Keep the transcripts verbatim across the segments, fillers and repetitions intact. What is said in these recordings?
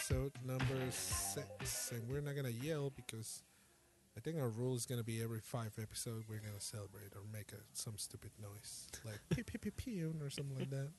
episode number six, and we're not gonna yell because I think our rule is gonna be every five episodes we're gonna celebrate or make a, some stupid noise like pew pew pew pew or something like that.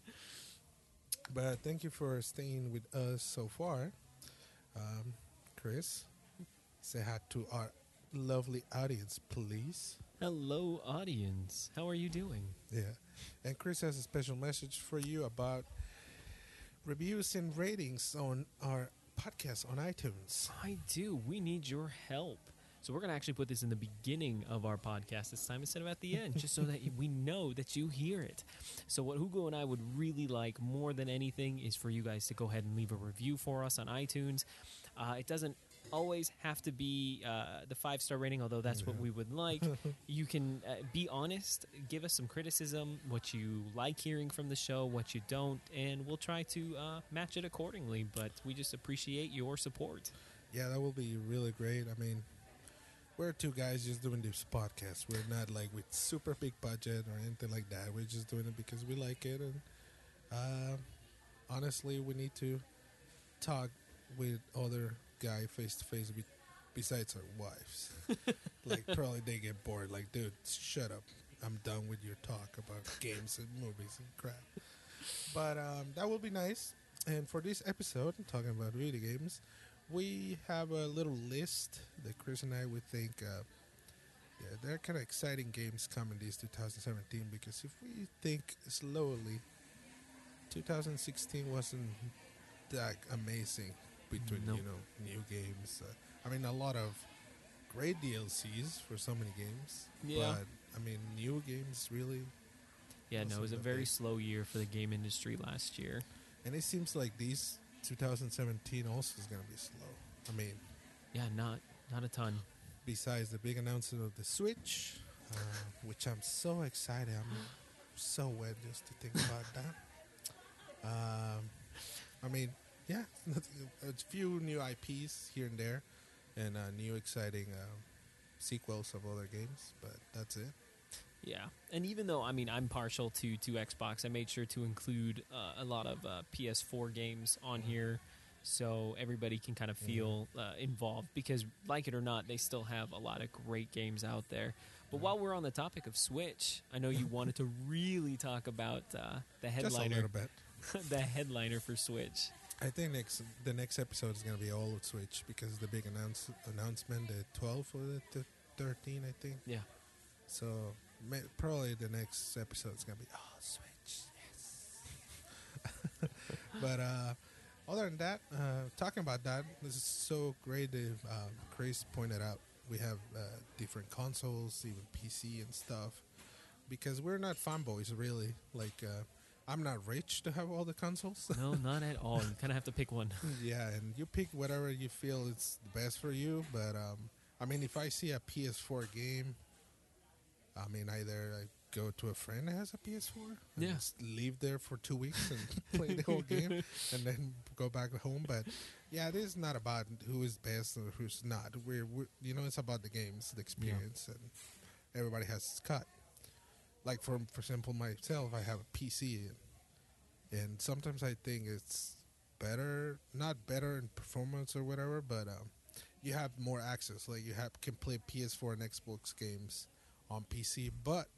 But thank you for staying with us so far, um, Chris. Say hi to our lovely audience, please. Hello, audience. How are you doing? Yeah, and Chris has a special message for you about reviews and ratings on our podcast on iTunes. I do. We need your help. So we're going to actually put this in the beginning of our podcast this time instead of at the end, just so that we know that you hear it. So what Hugo and I would really like more than anything is for you guys to go ahead and leave a review for us on iTunes. Uh, it doesn't always have to be uh, the five-star rating, although that's yeah. what we would like. You can uh, be honest, give us some criticism, what you like hearing from the show, what you don't, and we'll try to uh, match it accordingly. But we just appreciate your support. Yeah, that will be really great. I mean, we're two guys just doing this podcast. We're not like with super big budget or anything like that. We're just doing it because we like it. And uh, honestly, we need to talk with other guy face to face besides our wives. Like, probably they get bored. Like, dude, shut up. I'm done with your talk about games and movies and crap. But um, that will be nice. And for this episode, talking about video games, we have a little list that Chris and I would think, uh, yeah, there are kind of exciting games coming this two thousand seventeen, because if we think slowly, two thousand sixteen wasn't that amazing between, nope. you know, new games. Uh, I mean, a lot of great D L Cs for so many games. Yeah. But, I mean, new games really... Yeah, no, it was a very slow year for the game industry last year. And it seems like these... twenty seventeen also is going to be slow. I mean... Yeah, not not a ton. Besides the big announcement of the Switch, uh, which I'm so excited. I'm so wet just to think about that. Um, I mean, yeah, a few new I Ps here and there, and uh, new exciting uh, sequels of other games, but that's it. Yeah, and even though, I mean, I'm partial to, to Xbox, I made sure to include uh, a lot of uh, P S four games on here so everybody can kind of feel uh, involved, because, like it or not, they still have a lot of great games out there. But while we're on the topic of Switch, I know you wanted to really talk about uh, the headliner. Just a little bit. The headliner for Switch. I think next the next episode is going to be all of Switch, because the big announce, announcement, the twelfth or the thirteenth, I think. Yeah. So... probably the next episode is going to be, oh, Switch, yes. But uh, other than that, uh, talking about that, this is so great that uh, Chris pointed out we have uh, different consoles, even P C and stuff, because we're not fanboys, really. Like, uh, I'm not rich to have all the consoles. No, not at all. You kind of have to pick one. Yeah, and you pick whatever you feel is the best for you. But, um, I mean, if I see a P S four game... I mean, either I go to a friend that has a P S four and yeah. just leave there for two weeks and play the whole game and then go back home. But, yeah, it is not about who is best or who's not. We're, we're you know, it's about the games, the experience, yeah. and everybody has its cut. Like, for for example, myself, I have a P C, and, and sometimes I think it's better, not better in performance or whatever, but um, you have more access. Like, you have can play P S four and Xbox games on P C, but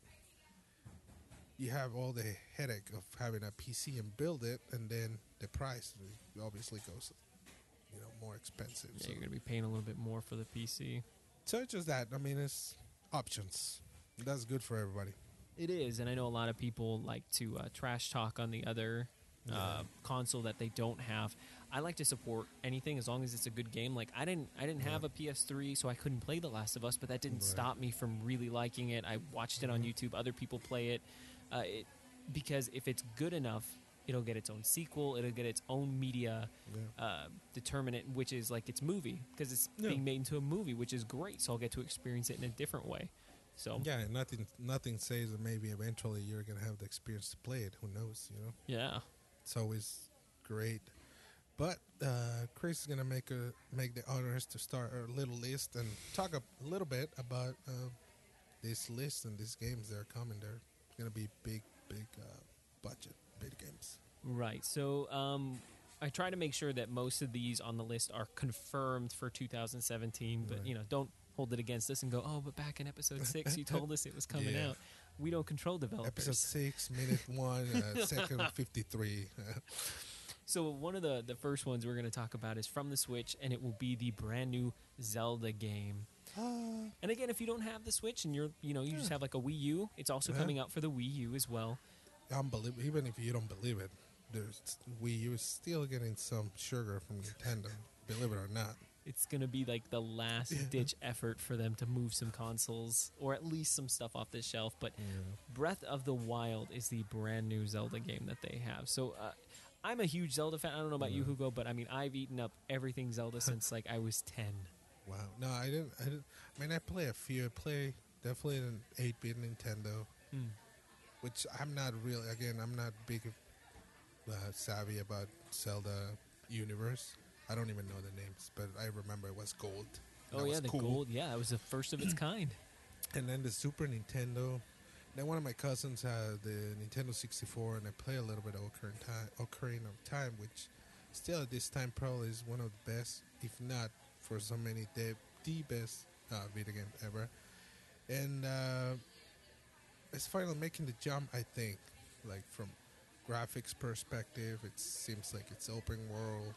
you have all the headache of having a P C and build it, and then the price obviously goes, you know, more expensive. Yeah, so. You're going to be paying a little bit more for the P C. So it's just that. I mean, it's options. That's good for everybody. It is, and I know a lot of people like to uh, trash talk on the other uh, yeah. console that they don't have. I like to support anything as long as it's a good game. Like, I didn't I didn't have a P S three, so I couldn't play The Last of Us, but that didn't right. stop me from really liking it. I watched it on YouTube. Other people play it, uh, it because if it's good enough, it'll get its own sequel. It'll get its own media yeah. uh, determinant, which is like its movie, because it's yeah. being made into a movie, which is great. So I'll get to experience it in a different way. So yeah, nothing nothing says that maybe eventually you're gonna have the experience to play it. Who knows? You know. Yeah. It's always great. But uh, Chris is gonna make a make the honors to start our little list and talk a little bit about uh, this list and these games that are coming. They're gonna be big, big uh, budget big games. Right. So um, I try to make sure that most of these on the list are confirmed for two thousand seventeen, but Right. you know, don't hold it against us and go, oh, but back in episode six, you told us it was coming Yeah. out. We don't control developers. Episode six, minute one, uh, second fifty-three. So one of the, the first ones we're going to talk about is from the Switch, and it will be the brand new Zelda game. Uh, And again, if you don't have the Switch and you're, you know, you just Yeah. have like a Wii U, it's also Uh-huh. coming out for the Wii U as well. unbelievable. Even if you don't believe it, there's Wii U is still getting some sugar from Nintendo. Believe it or not. It's going to be like the last Yeah. ditch effort for them to move some consoles or at least some stuff off the shelf. But Breath of the Wild is the brand new Zelda game that they have. So uh, I'm a huge Zelda fan. I don't know about you, Yeah. Hugo, but I mean, I've eaten up everything Zelda since like I was ten. Wow. No, I didn't. I didn't. I mean, I play a few. I play definitely an eight-bit Nintendo, Mm. which I'm not really. Again, I'm not big uh, savvy about Zelda universe. I don't even know the names, but I remember it was gold. Oh, That yeah, was the cool. gold. Yeah, it was the first of its kind. And then the Super Nintendo. Then one of my cousins had the Nintendo sixty-four, and I play a little bit of Ocarina, time, Ocarina of Time, which still at this time probably is one of the best, if not for so many, the, the best uh, video game ever. And uh, it's finally making the jump, I think, like from graphics perspective. It seems like it's open world,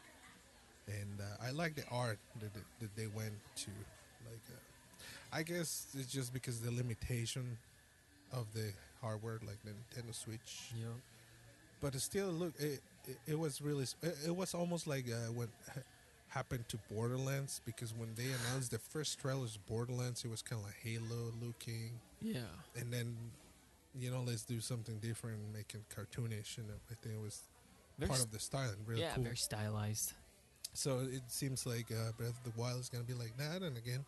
and uh, I like the art that, that, that they went to. Like, uh, I guess it's just because the limitation of the hardware, like the Nintendo Switch. Yeah. But it still look it, it, it was really s- it, it was almost like uh, what ha- happened to Borderlands, because when they announced the first trailers of Borderlands, it was kind of like Halo looking, Yeah. and then you know, let's do something different and make it cartoonish, and I think it was Very part s- of the style and really yeah, cool. very stylized. So it seems like uh, Breath of the Wild is gonna be like that. And again,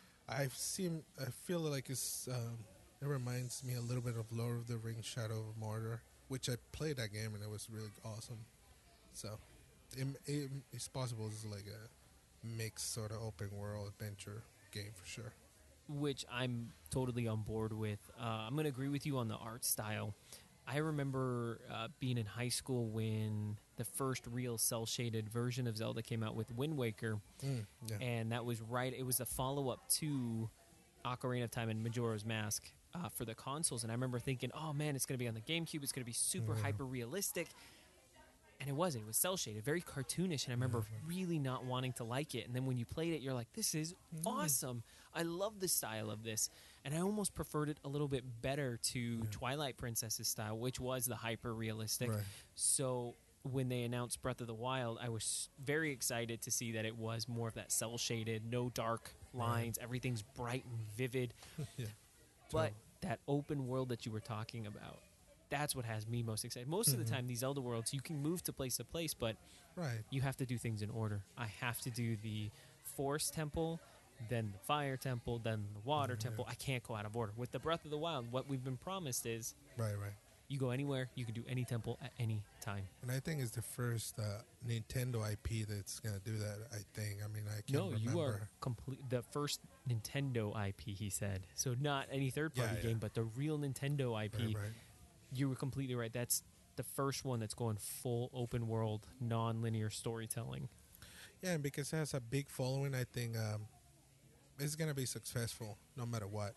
I seem I feel like it's um, it reminds me a little bit of Lord of the Rings: Shadow of Mordor, which I played that game and it was really awesome. So it, it, it's possible it's like a mixed sort of open world adventure game for sure. Which I'm totally on board with. Uh, I'm going to agree with you on the art style. I remember uh, being in high school when the first real cel-shaded version of Zelda came out with Wind Waker, Mm, yeah. and that was right. It was a follow-up to Ocarina of Time and Majora's Mask uh, for the consoles, and I remember thinking, "Oh man, it's going to be on the GameCube. It's going to be super Yeah. hyper-realistic." And it wasn't. It was cel-shaded, very cartoonish, and I remember really not wanting to like it. And then when you played it, you're like, "This is awesome! I love the style of this." And I almost preferred it a little bit better to Twilight Princess's style, which was the hyper-realistic. Right. So when they announced Breath of the Wild, I was very excited to see that it was more of that cel-shaded, no dark lines, everything's bright and vivid. yeah. But that open world that you were talking about, that's what has me most excited. Most of the Mhm. time, these Zelda worlds, you can move to place to place, but Right. you have to do things in order. I have to do the Forest Temple, then the Fire Temple, then the Water Mhm, Temple. yeah. I can't go out of order. With the Breath of the Wild, what we've been promised is Right. Right. you go anywhere, you can do any temple at any time. And I think it's the first uh, Nintendo I P that's gonna do that. I think. I mean, I can't No, remember. you are complete. The first Nintendo I P, he said. So not any third-party Yeah, yeah. game, but the real Nintendo I P. Right, right. You were completely right. That's the first one that's going full open world, non-linear storytelling. Yeah, and because it has a big following, I think um, it's gonna be successful no matter what.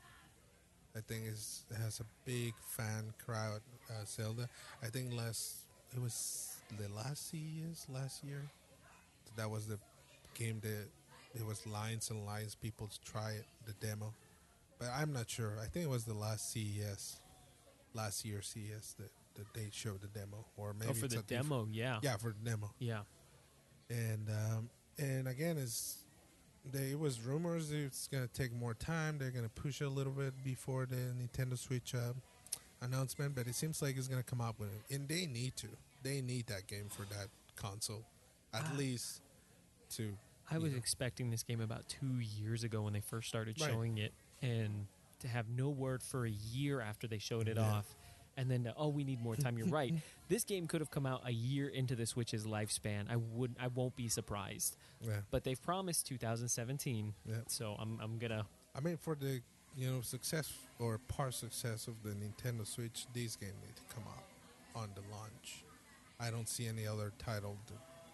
I think it's, it has a big fan crowd. Uh, Zelda. I think last it was the last C E S last year. That was the game that there was lines and lines people to try it, the demo. But I'm not sure. I think it was the last C E S, last year C E S that, that they showed the demo, or maybe oh, for it's the a diff- demo, yeah. Yeah, for the demo. Yeah. And um, and again, it's they, it was rumors it's gonna take more time. They're gonna push it a little bit before the Nintendo Switch uh, announcement, but it seems like it's gonna come out with it, and they need to. They need that game for that console, at Ah. least to. I was Yeah. expecting this game about two years ago when they first started Right. showing it, and to have no word for a year after they showed it Yeah. off, and then to, oh, we need more time. You're right. This game could have come out a year into the Switch's lifespan. I would, I won't be surprised. Yeah, But they've promised two thousand seventeen, yeah. so I'm, I'm gonna. I mean, for the you know success or part success of the Nintendo Switch, these games need to come out on the launch. I don't see any other title that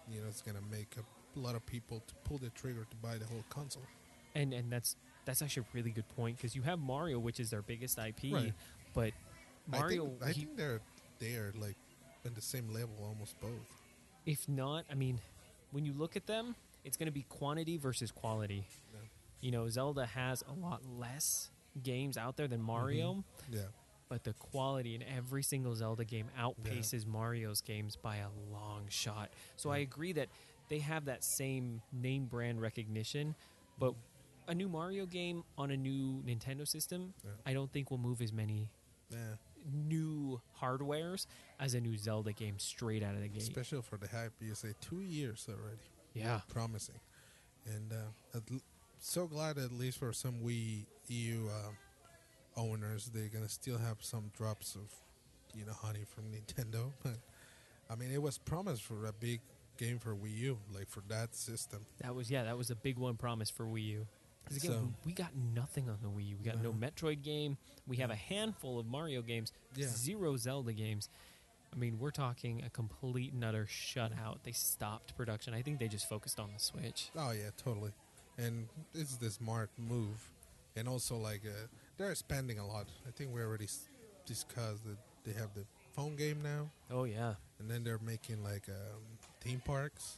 you know, it's gonna make a lot of people to pull the trigger to buy the whole console. And and that's that's actually a really good point because you have Mario, which is their biggest I P, Right. but Mario, I think, I he- think they're they're like in the same level, almost both. if not, I mean, when you look at them, it's going to be quantity versus quality. Yeah. You know, Zelda has a lot less games out there than Mario, Yeah, but the quality in every single Zelda game outpaces Mario's games by a long shot. So I Yeah. agree that they have that same name brand recognition, but a new Mario game on a new Nintendo system, Yeah. I don't think will move as many yeah. new hardwares as a new Zelda game straight out of the gate. Especially for the hype, you say two years already. Yeah. Promising, and uh, at l- so glad at least for some Wii U uh, owners, they're gonna still have some drops of, you know, honey from Nintendo. But I mean, it was promised for a big game for Wii U, like for that system. That was yeah, that was a big one promise for Wii U. Because again, So- we got nothing on the Wii U. We got no No. Metroid game. We have a handful of Mario games. Yeah. Zero Zelda games. I mean, we're talking a complete and utter shutout. They stopped production. I think they just focused on the Switch. Oh yeah, totally. And it's the smart move, and also like uh, they're expanding a lot. I think we already s- discussed that they have the phone game now, Oh yeah. and then they're making like um, theme parks.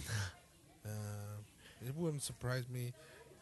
uh, it wouldn't surprise me.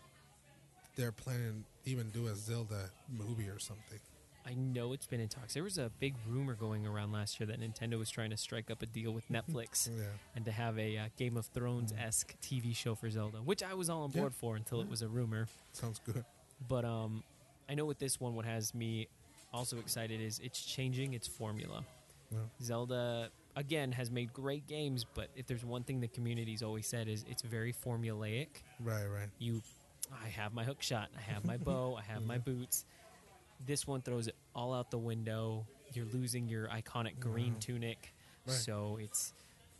They're planning even do a Zelda movie or something. I know it's been in talks. There was a big rumor going around last year that Nintendo was trying to strike up a deal with Netflix Yeah, and to have a uh, Game of Thrones esque T V show for Zelda, which I was all on Yeah. board for until it was a rumor. sounds good. But um, I know with this one, what has me also excited is it's changing its formula. Yeah. Zelda, again, has made great games, but if there's one thing the community's always said is it's very formulaic. Right, right. You, I have my hook shot, I have my bow, I have my boots. This one throws it all out the window. You're losing your iconic green Mhm. tunic. Right. So it's,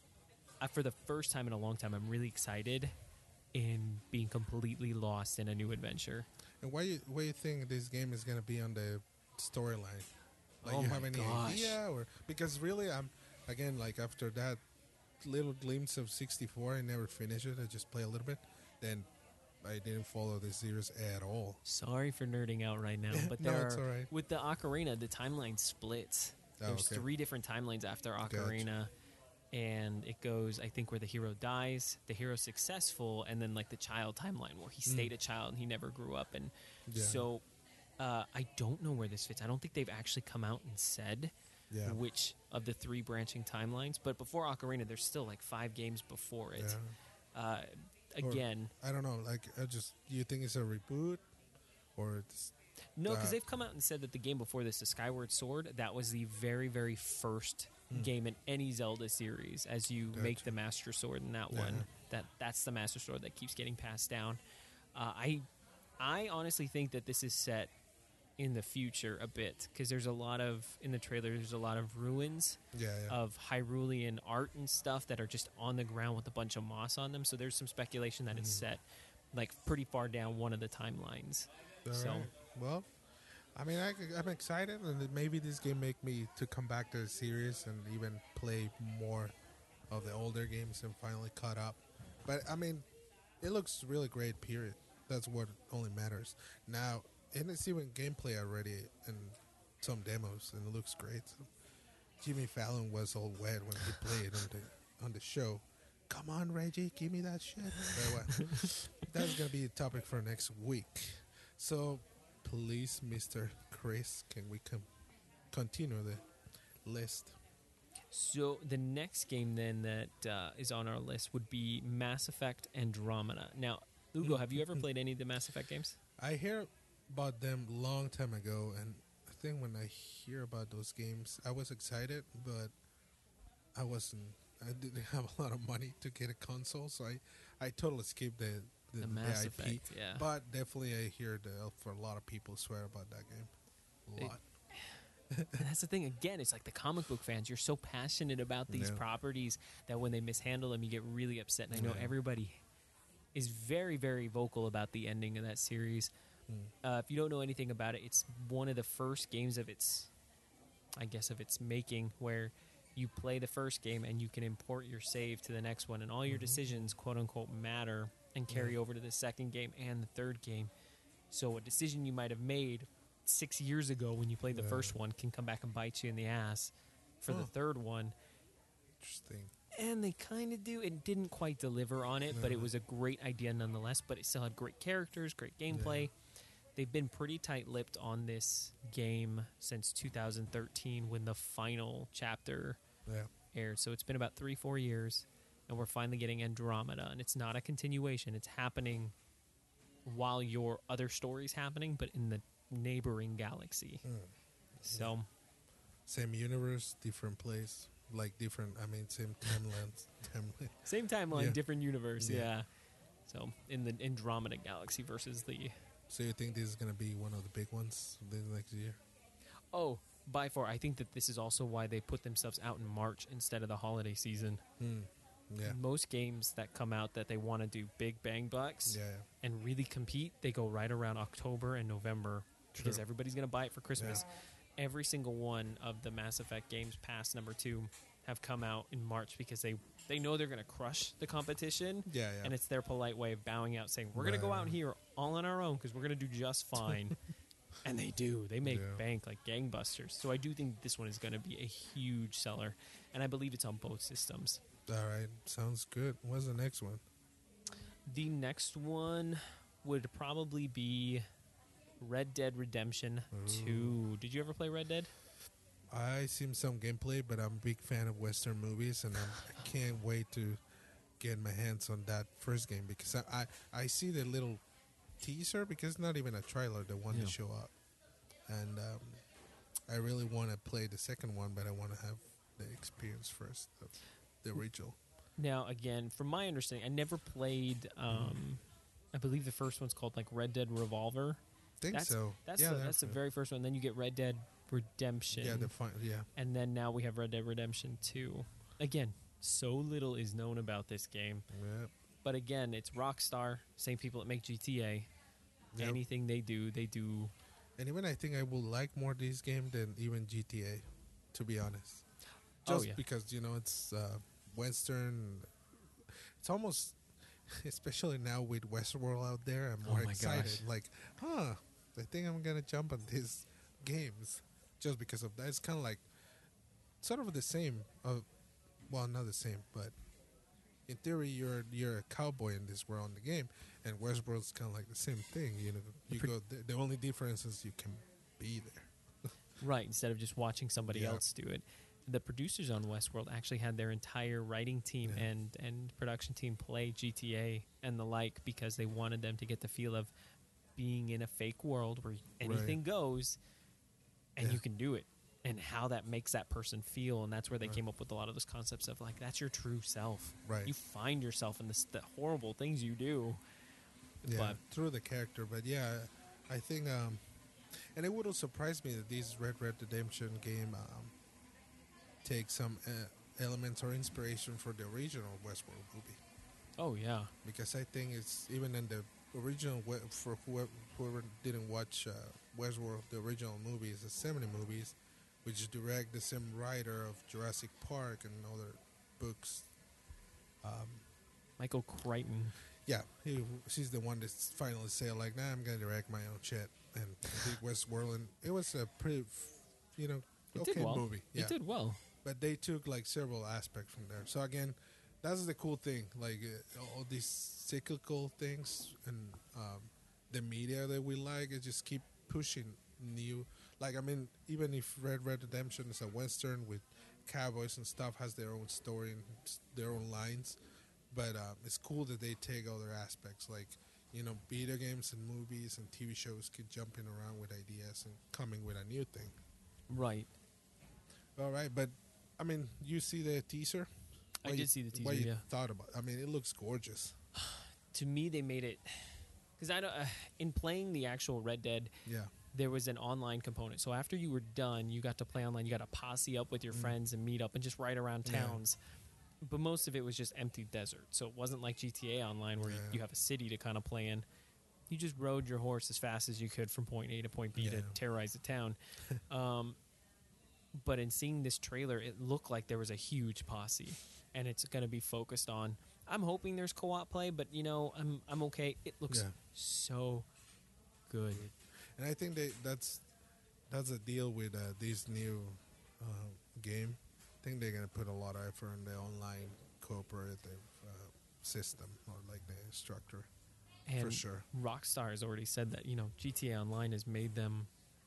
uh, for the first time in a long time, I'm really excited in being completely lost in a new adventure. And why you why you think this game is gonna be on the storyline? Like, Oh you my have any gosh. idea, or because really, I'm again like after that little glimpse of sixty-four, I never finished it. I just play a little bit, then I didn't follow the series at all. Sorry for nerding out right now, but No, there it's are, all right. with the Ocarina, the timeline splits. Oh, There's okay. three different timelines after Ocarina, and it goes, I think, where the hero dies, the hero's successful, and then like the child timeline where he stayed a child and he never grew up. And Mm. Yeah. so uh, I don't know where this fits. I don't think they've actually come out and said Yeah. which of the three branching timelines. But before Ocarina, there's still like five games before it. Yeah. Uh, Or- again, I don't know. Like, I just do you think it's a reboot, or it's no, because uh, they've come out and said that the game before this, the Skyward Sword, that was the very, very first game in any Zelda series. As you make Gotcha. the Master Sword in that Yeah. one, that that's the Master Sword that keeps getting passed down. Uh, I, I honestly think that this is set in the future a bit because there's a lot of in the trailer. There's a lot of ruins yeah, yeah. of Hyrulean art and stuff that are just on the ground with a bunch of moss on them. So there's some speculation that it's set like pretty far down one of the timelines. All so right. Well, I mean, I, I'm excited, and it- maybe this game make me to come back to the series and even play more of the older games and finally caught up. But I mean, it looks really great. Period. That's what only matters now. And it's even gameplay already in some demos, and it looks great. So Jimmy Fallon was all wet when he played on the on the show. Come on, Reggie, give me that shit. But what? That's gonna be a topic for next week. So, please, Mister Chris, can we com- continue the list? So the next game then that uh, is on our list would be Mass Effect Andromeda. Now, Ugo, have you ever played any of the Mass Effect games? I hear about them long time ago, and I think when I hear about those games, I was excited, but I wasn't. I didn't have a lot of money to get a console, so I, I totally skipped the the, The the Mass I P. Effect, yeah. But definitely, I hear the for a lot of people swear about that game. A It- lot. And that's the thing. Again, it's like the comic book fans. You're so passionate about these Yeah. properties that when they mishandle them, you get really upset. And I know Yeah. everybody is very, very vocal about the ending of that series. Mm. Uh, if you don't know anything about it, it's one of the first games of its, I guess, of its making where you play the first game and you can import your save to the next one, and all your Mhm. decisions, quote unquote, matter and carry Yeah. over to the second game and the third game. So a decision you might have made six years ago when you played the Yeah. first one can come back and bite you in the ass for the Huh. third one. Interesting. And they kind of do. It didn't quite deliver on it, but it No. was a great idea nonetheless. But it still had great characters, great gameplay. They've been pretty tight-lipped on this game since two thousand thirteen when the final chapter Yeah. aired. So it's been about three, four years, and we're finally getting Andromeda. And it's not a continuation. It's happening while your other story's happening, but in the neighboring galaxy. Mm. So, Same universe, different place. Like different, I mean, same timelines. timeline. same timeline, Yeah. different universe, yeah. Yeah. So, in the Andromeda galaxy versus the... So you think this is going to be one of the big ones this next year? Oh, by far, I think that this is also why they put themselves out in March instead of the holiday season. Hmm. Yeah. Most games that come out that they want to do big bang bucks Yeah. and really compete, they go right around October and November because True. everybody's going to buy it for Christmas. Every single one of the Mass Effect games past number two have come out in March because they, they know they're going to crush the competition. Yeah, yeah. And it's their polite way of bowing out, saying, we're going to go out Right. here all on our own because we're going to do just fine. And they do. They make Yeah. bank like gangbusters. So I do think this one is going to be a huge seller. And I believe it's on both systems. All right. Sounds good. What's the next one? The next one would probably be Red Dead Redemption two. Did you ever play Red Dead? I seen some gameplay, but I'm a big fan of Western movies, and I'm, I can't wait to get my hands on that first game because I, I, I see the little teaser because it's not even a trailer, the one Yeah. to show up. And um, I really want to play the second one, but I want to have the experience first of the original. Now, again, from my understanding, I never played. Um, I believe the first one's called like Red Dead Revolver. think That's so. That's yeah, the, that's the very first one. Then you get Red Dead Redemption. yeah, the fi- yeah. And then now we have Red Dead Redemption two. Again, so little is known about this game. Yeah. But again, it's Rockstar, same people that make G T A. Yep. Anything they do, they do. And even I think I will like more this game than even G T A, to be honest. Oh, Just yeah. because, you know, it's uh, Western. It's almost, especially now with Westworld out there, I'm Oh more my excited. gosh. Like, huh, I think I'm going to jump on these games just because of that. It's kind of like, sort of the same. Uh, well, not the same, but in theory, you're you're a cowboy in this world in the game, and Westworld's kind of like the same thing. You know, you Pre- go. The, the only difference is you can be there. Right, instead of just watching somebody Yeah. else do it. The producers on Westworld actually had their entire writing team Yeah. and, and production team play G T A and the like because they wanted them to get the feel of being in a fake world where anything goes and Yeah. you can do it and how that makes that person feel. And that's where they Right. came up with a lot of those concepts of like, that's your true self. Right. You find yourself in this, the horrible things you do. Yeah, But through the character. But yeah, I think, um, and it wouldn't surprise me that this Red Red Redemption game um, takes some uh, elements or inspiration for the original Westworld movie. oh, yeah. Because I think it's even in the original, we- for whoever, whoever didn't watch uh, Westworld, the original movie is the seventy movies, which is direct the same writer of Jurassic Park and other books. Um, Michael Crichton. Yeah, he, she's the one that's finally said like, "Nah, I'm gonna direct my own shit." And I think Westworld, and it was a pretty, f- you know, It okay did well. movie. Yeah, It did well. but they took like several aspects from there. So again, that's the cool thing. Like uh, all these cyclical things and um, the media that we like, it just keep pushing new. Like I mean, even if Red Red Redemption is a western with cowboys and stuff, has their own story and s- their own lines. But um, it's cool that they take other aspects, like you know, video games and movies and T V shows keep jumping around with ideas and coming with a new thing. Right. All right, but I mean, you see the teaser? I What did you- see the teaser, What you yeah. thought about? I mean, it looks gorgeous. To me, they made it because I don't. Uh, in playing the actual Red Dead, Yeah, there was an online component. So after you were done, you got to play online. You got to posse up with your friends and meet up and just ride around Mm. Yeah. towns. But most of it was just empty desert. So it wasn't like G T A Online where you, Yeah. you have a city to kind of play in. You just rode your horse as fast as you could from point A to point B to Yeah. terrorize the town. um, but in seeing this trailer, it looked like there was a huge posse, and it's going to be focused on. I'm hoping there's co-op play, but you know, I'm I'm okay. It looks Yeah. so good. And I think they that's that's a deal with uh, this new uh, game. I think they're gonna put a lot of effort in the online cooperative uh, system or like the structure. And For sure. Rockstar has already said that, you know, G T A Online has made them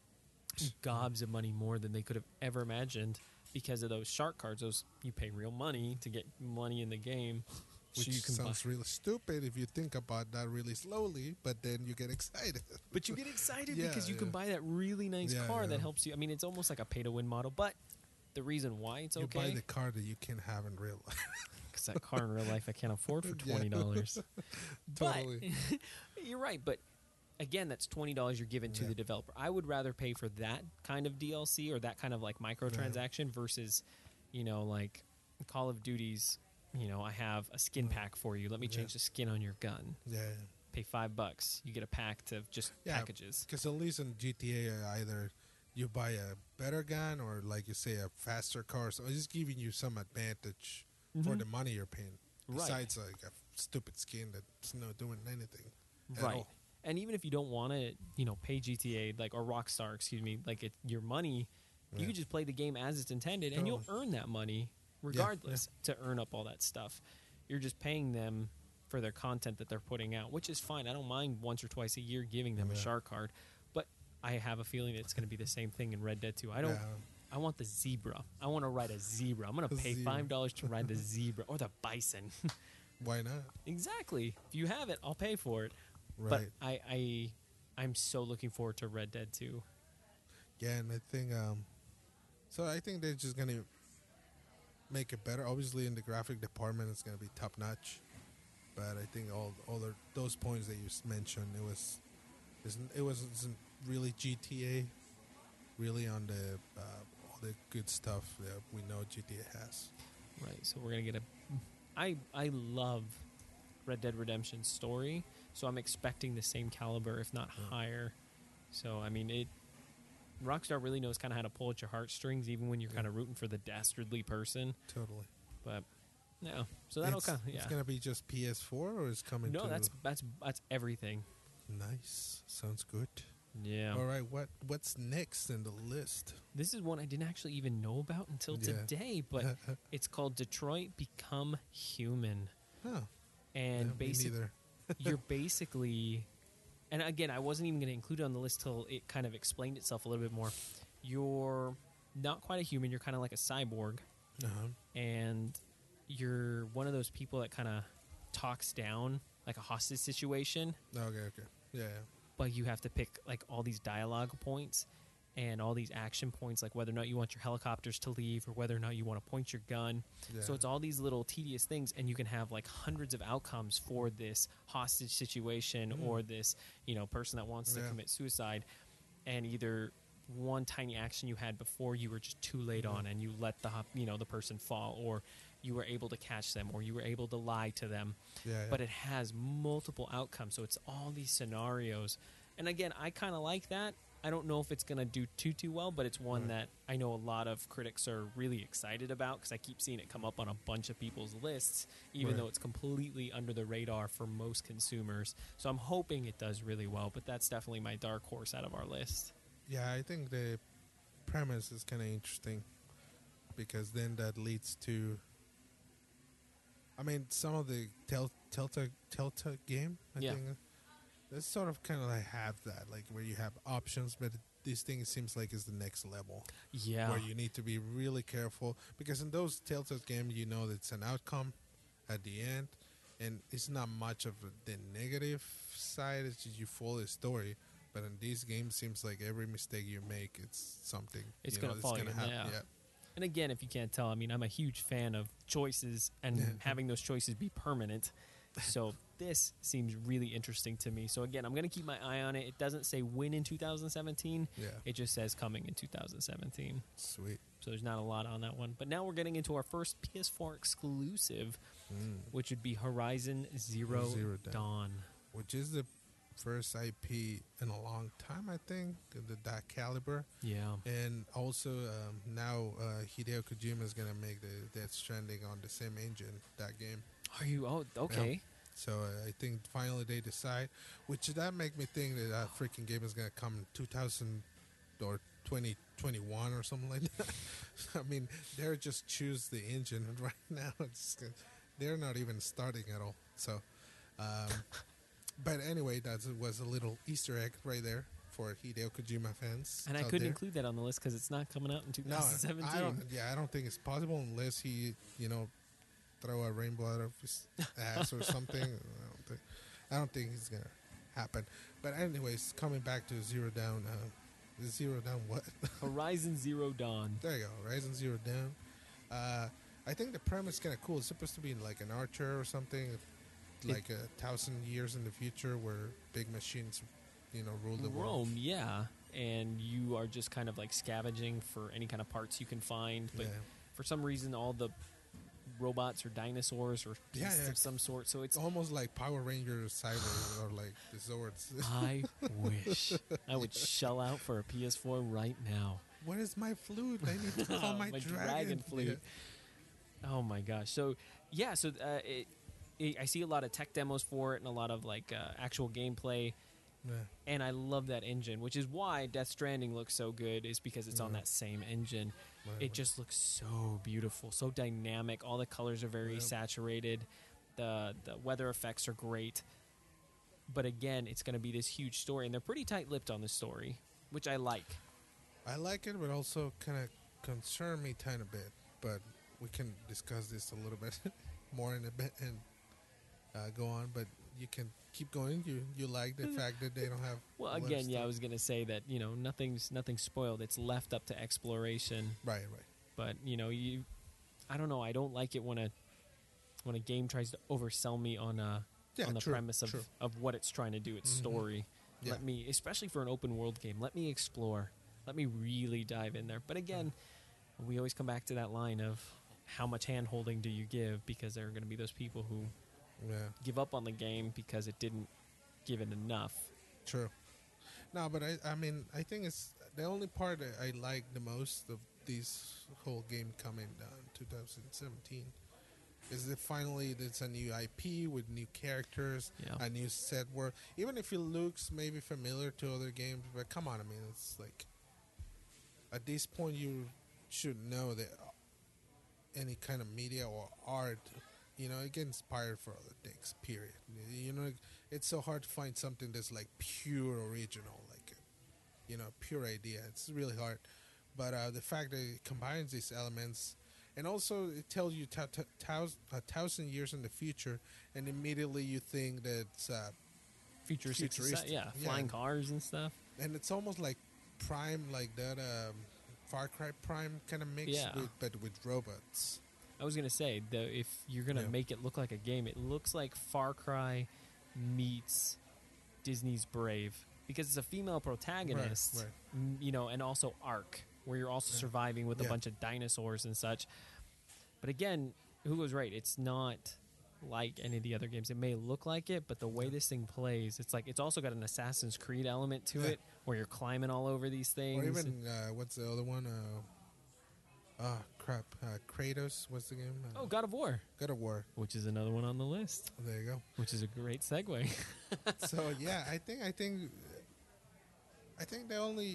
gobs of money more than they could have ever imagined because of those shark cards. Those you pay real money to get money in the game, Which so you can buy. sounds really stupid if you think about that really slowly, but then you get excited. But you get excited Yeah, because you can yeah. buy that really nice Yeah, car yeah. that helps you. I mean, it's almost like a pay-to-win model, but the reason why it's You buy okay the car that you can have in real life. because that car in real life I can't afford for Yeah. twenty dollars. Totally. But you're right. But again, that's twenty dollars you're giving to Yeah. the developer. I would rather pay for that kind of D L C or that kind of like microtransaction versus, you know, like Call of Duty's. You know, I have a skin pack for you. Let me Yeah. change the skin on your gun. Yeah. Pay five bucks. You get a pack to just Yeah, packages. Because at least in G T A, uh, either you buy a better gun or, like you say, a faster car. So it's just giving you some advantage for Mhm. the money you're paying. Right. Besides, like, a stupid skin that's not doing anything. at Right. all. And even if you don't want to, you know, pay G T A like or Rockstar, excuse me, like it, your money, you Yeah. can just play the game as it's intended, and you'll Totally. earn that money regardless to earn up all that stuff. You're just paying them for their content that they're putting out, which is fine. I don't mind once or twice a year giving them a Yeah. shark card, but I have a feeling it's going to be the same thing in Red Dead two. I don't. Yeah. I want the zebra. I want to ride a zebra. I'm going to A pay zebra. five dollars to ride the zebra or the bison. Why not? Exactly. If you have it, I'll pay for it. Right. But I, I, I'm so looking forward to Red Dead two. Yeah, and I think um, so. I think they're just gonna make it better. Obviously, in the graphic department, it's gonna be top notch. But I think all all the, those points that you s- mentioned, it was, isn't it wasn't really G T A, really on the uh, all the good stuff that we know G T A has. Right. So we're gonna get a. I I love Red Dead Redemption's story, so I'm expecting the same caliber, if not Yeah. higher. So I mean, it. Rockstar really knows kind of how to pull at your heartstrings, even when you're Yeah. kind of rooting for the dastardly person. Totally. But no, so that'll it's, kind of yeah. It's gonna be just P S four, or is coming? No, to that's that's that's everything. nice. Sounds good. Yeah. All right. What what's next in the list? This is one I didn't actually even know about until Yeah. today, but it's called Detroit Become Human. Huh. And Yeah, me basically, neither. you're basically, and again, I wasn't even going to include it on the list till it kind of explained itself a little bit more. You're not quite a human, you're kind of like a cyborg, Uh-huh. and you're one of those people that kind of talks down like a hostage situation, Okay. Okay. Yeah. yeah. but you have to pick like all these dialogue points and all these action points, like whether or not you want your helicopters to leave or whether or not you want to point your gun. Yeah. So it's all these little tedious things, and you can have like hundreds of outcomes for this hostage situation Mm. or this, you know, person that wants to Yeah. commit suicide, and either one tiny action you had before you were just too late Mhm. on and you let the hop- you know the person fall, or you were able to catch them, or you were able to lie to them. Yeah. yeah. But it has multiple outcomes, so it's all these scenarios. And again, I kind of like that. I don't know if it's going to do too too well, but it's one Right. that I know a lot of critics are really excited about because I keep seeing it come up on a bunch of people's lists, even Right. though it's completely under the radar for most consumers. So I'm hoping it does really well, but that's definitely my dark horse out of our list. Yeah, I think the premise is kind of interesting because then that leads to. I mean, some of the tel- Telltale Telltale game, I Yeah. think, they sort of kind of like have that, like where you have options, but this thing seems like is the next level Yeah. where you need to be really careful because in those Telltale games, you know, it's an outcome at the end, and it's not much of the negative side. It's just you follow the story. But in these games, seems like every mistake you make, it's something. It's you gonna know, follow gonna you, happen. yeah. Yeah. And again, if you can't tell, I mean, I'm a huge fan of choices and Yeah. having those choices be permanent. So this seems really interesting to me. So again, I'm going to keep my eye on it. It doesn't say when in two thousand seventeen. Yeah. It just says coming in two thousand seventeen. Sweet. So there's not a lot on that one. But now we're getting into our first P S four exclusive, Mm. which would be Horizon Zero, Zero Dawn. Dawn. Which is the first I P in a long time, I think, the that caliber. Yeah. And also um, now uh, Hideo Kojima is gonna make the Death Stranding on the same engine that game. Are you? Oh, okay. So uh, I think finally they decide, which that make me think that that freaking game is gonna come in two thousand or twenty twenty-one or something like that. I mean, they're just choose the engine right now. It's, they're not even starting at all. So, um, but anyway, that was a little Easter egg right there for Hideo Kojima fans. And I out couldn't there. include that on the list because it's not coming out in No, twenty seventeen. I don't. Yeah, I don't think it's possible unless he, you know, throw a rainbow out of his ass or something. I don't think. I don't think it's gonna happen. But anyways, coming back to Zero Dawn. Uh, Zero Dawn what? Horizon Zero Dawn. There you go. Horizon Zero Dawn. Uh, I think the premise is kind of cool. It's supposed to be like an archer or something, like it, a thousand years in the future, where big machines, you know, rule the world. Rome, yeah, and you are just kind of like scavenging for any kind of parts you can find. But Yeah. for some reason, all the robots or dinosaurs or Yeah, beasts yeah. of some sort. So it's It's almost like Power Rangers Cyber or like the Zords. I wish I would shell out for a P S four right now. Where is my flute? I need to call my, My dragon. dragon flute. Oh my gosh! So yeah, so uh, it, it, I see a lot of tech demos for it and a lot of like uh, actual gameplay, Yeah. and I love that engine, which is why Death Stranding looks so good. Is because it's on Yeah. that same engine. Right, It right. just looks so beautiful, so dynamic. All the colors are very Yep. saturated. The the weather effects are great. But again, it's going to be this huge story, and they're pretty tight-lipped on the story, which I like. I like it, but also kind of concern me tiny bit. But we can discuss this a little bit more in a bit and uh, go on. But you can keep going. You you like the fact that they don't have. Well, a lot of again, yeah, I stuff. was going to say that, you know, nothing's nothing's spoiled. It's left up to exploration. Right, right. But, you know, you I don't know, I don't like it when a when a game tries to oversell me on a Yeah, on the true, premise of, true. of what it's trying to do, its Mhm. story. Yeah. Let me, especially for an open world game, let me explore. Let me really dive in there. But again, we always come back to that line of how much hand holding do you give, because there are going to be those people who Yeah, give up on the game because it didn't give it enough. true. No, but I I mean I think it's the only part that I like the most of this whole game coming down twenty seventeen is that finally there's a new I P with new characters, Yeah. a new set world. Even if it looks maybe familiar to other games, but come on, I mean it's like at this point you should know that any kind of media or art, you know, it gets inspired for other things. Period. You know, it's so hard to find something that's like pure original, like you know, pure idea. It's really hard. But uh, the fact that it combines these elements, and also it tells you ta- ta- thous- a thousand years in the future, and immediately you think that, it's, uh, Futuristic, Futuristic, society, yeah, yeah. flying cars and stuff. and it's almost like Prime, like that um, Far Cry Prime kind of mix, Yeah. with, but with robots. I was gonna say, the, if you're gonna Yeah. make it look like a game, it looks like Far Cry meets Disney's Brave, because it's a female protagonist, right. m- you know, and also Ark, where you're also Yeah. surviving with a Yeah. bunch of dinosaurs and such. But again, Hugo's right; it's not like any of the other games. It may look like it, but the way this thing plays, it's like it's also got an Assassin's Creed element to Yeah. it, where you're climbing all over these things. Or even uh, what's the other one? Uh, ah, crap. Uh, Kratos. What's the game? Uh, oh, God of War, God of War. which is another one on the list, There you go. which is a great segue. So yeah, I think I think I think the only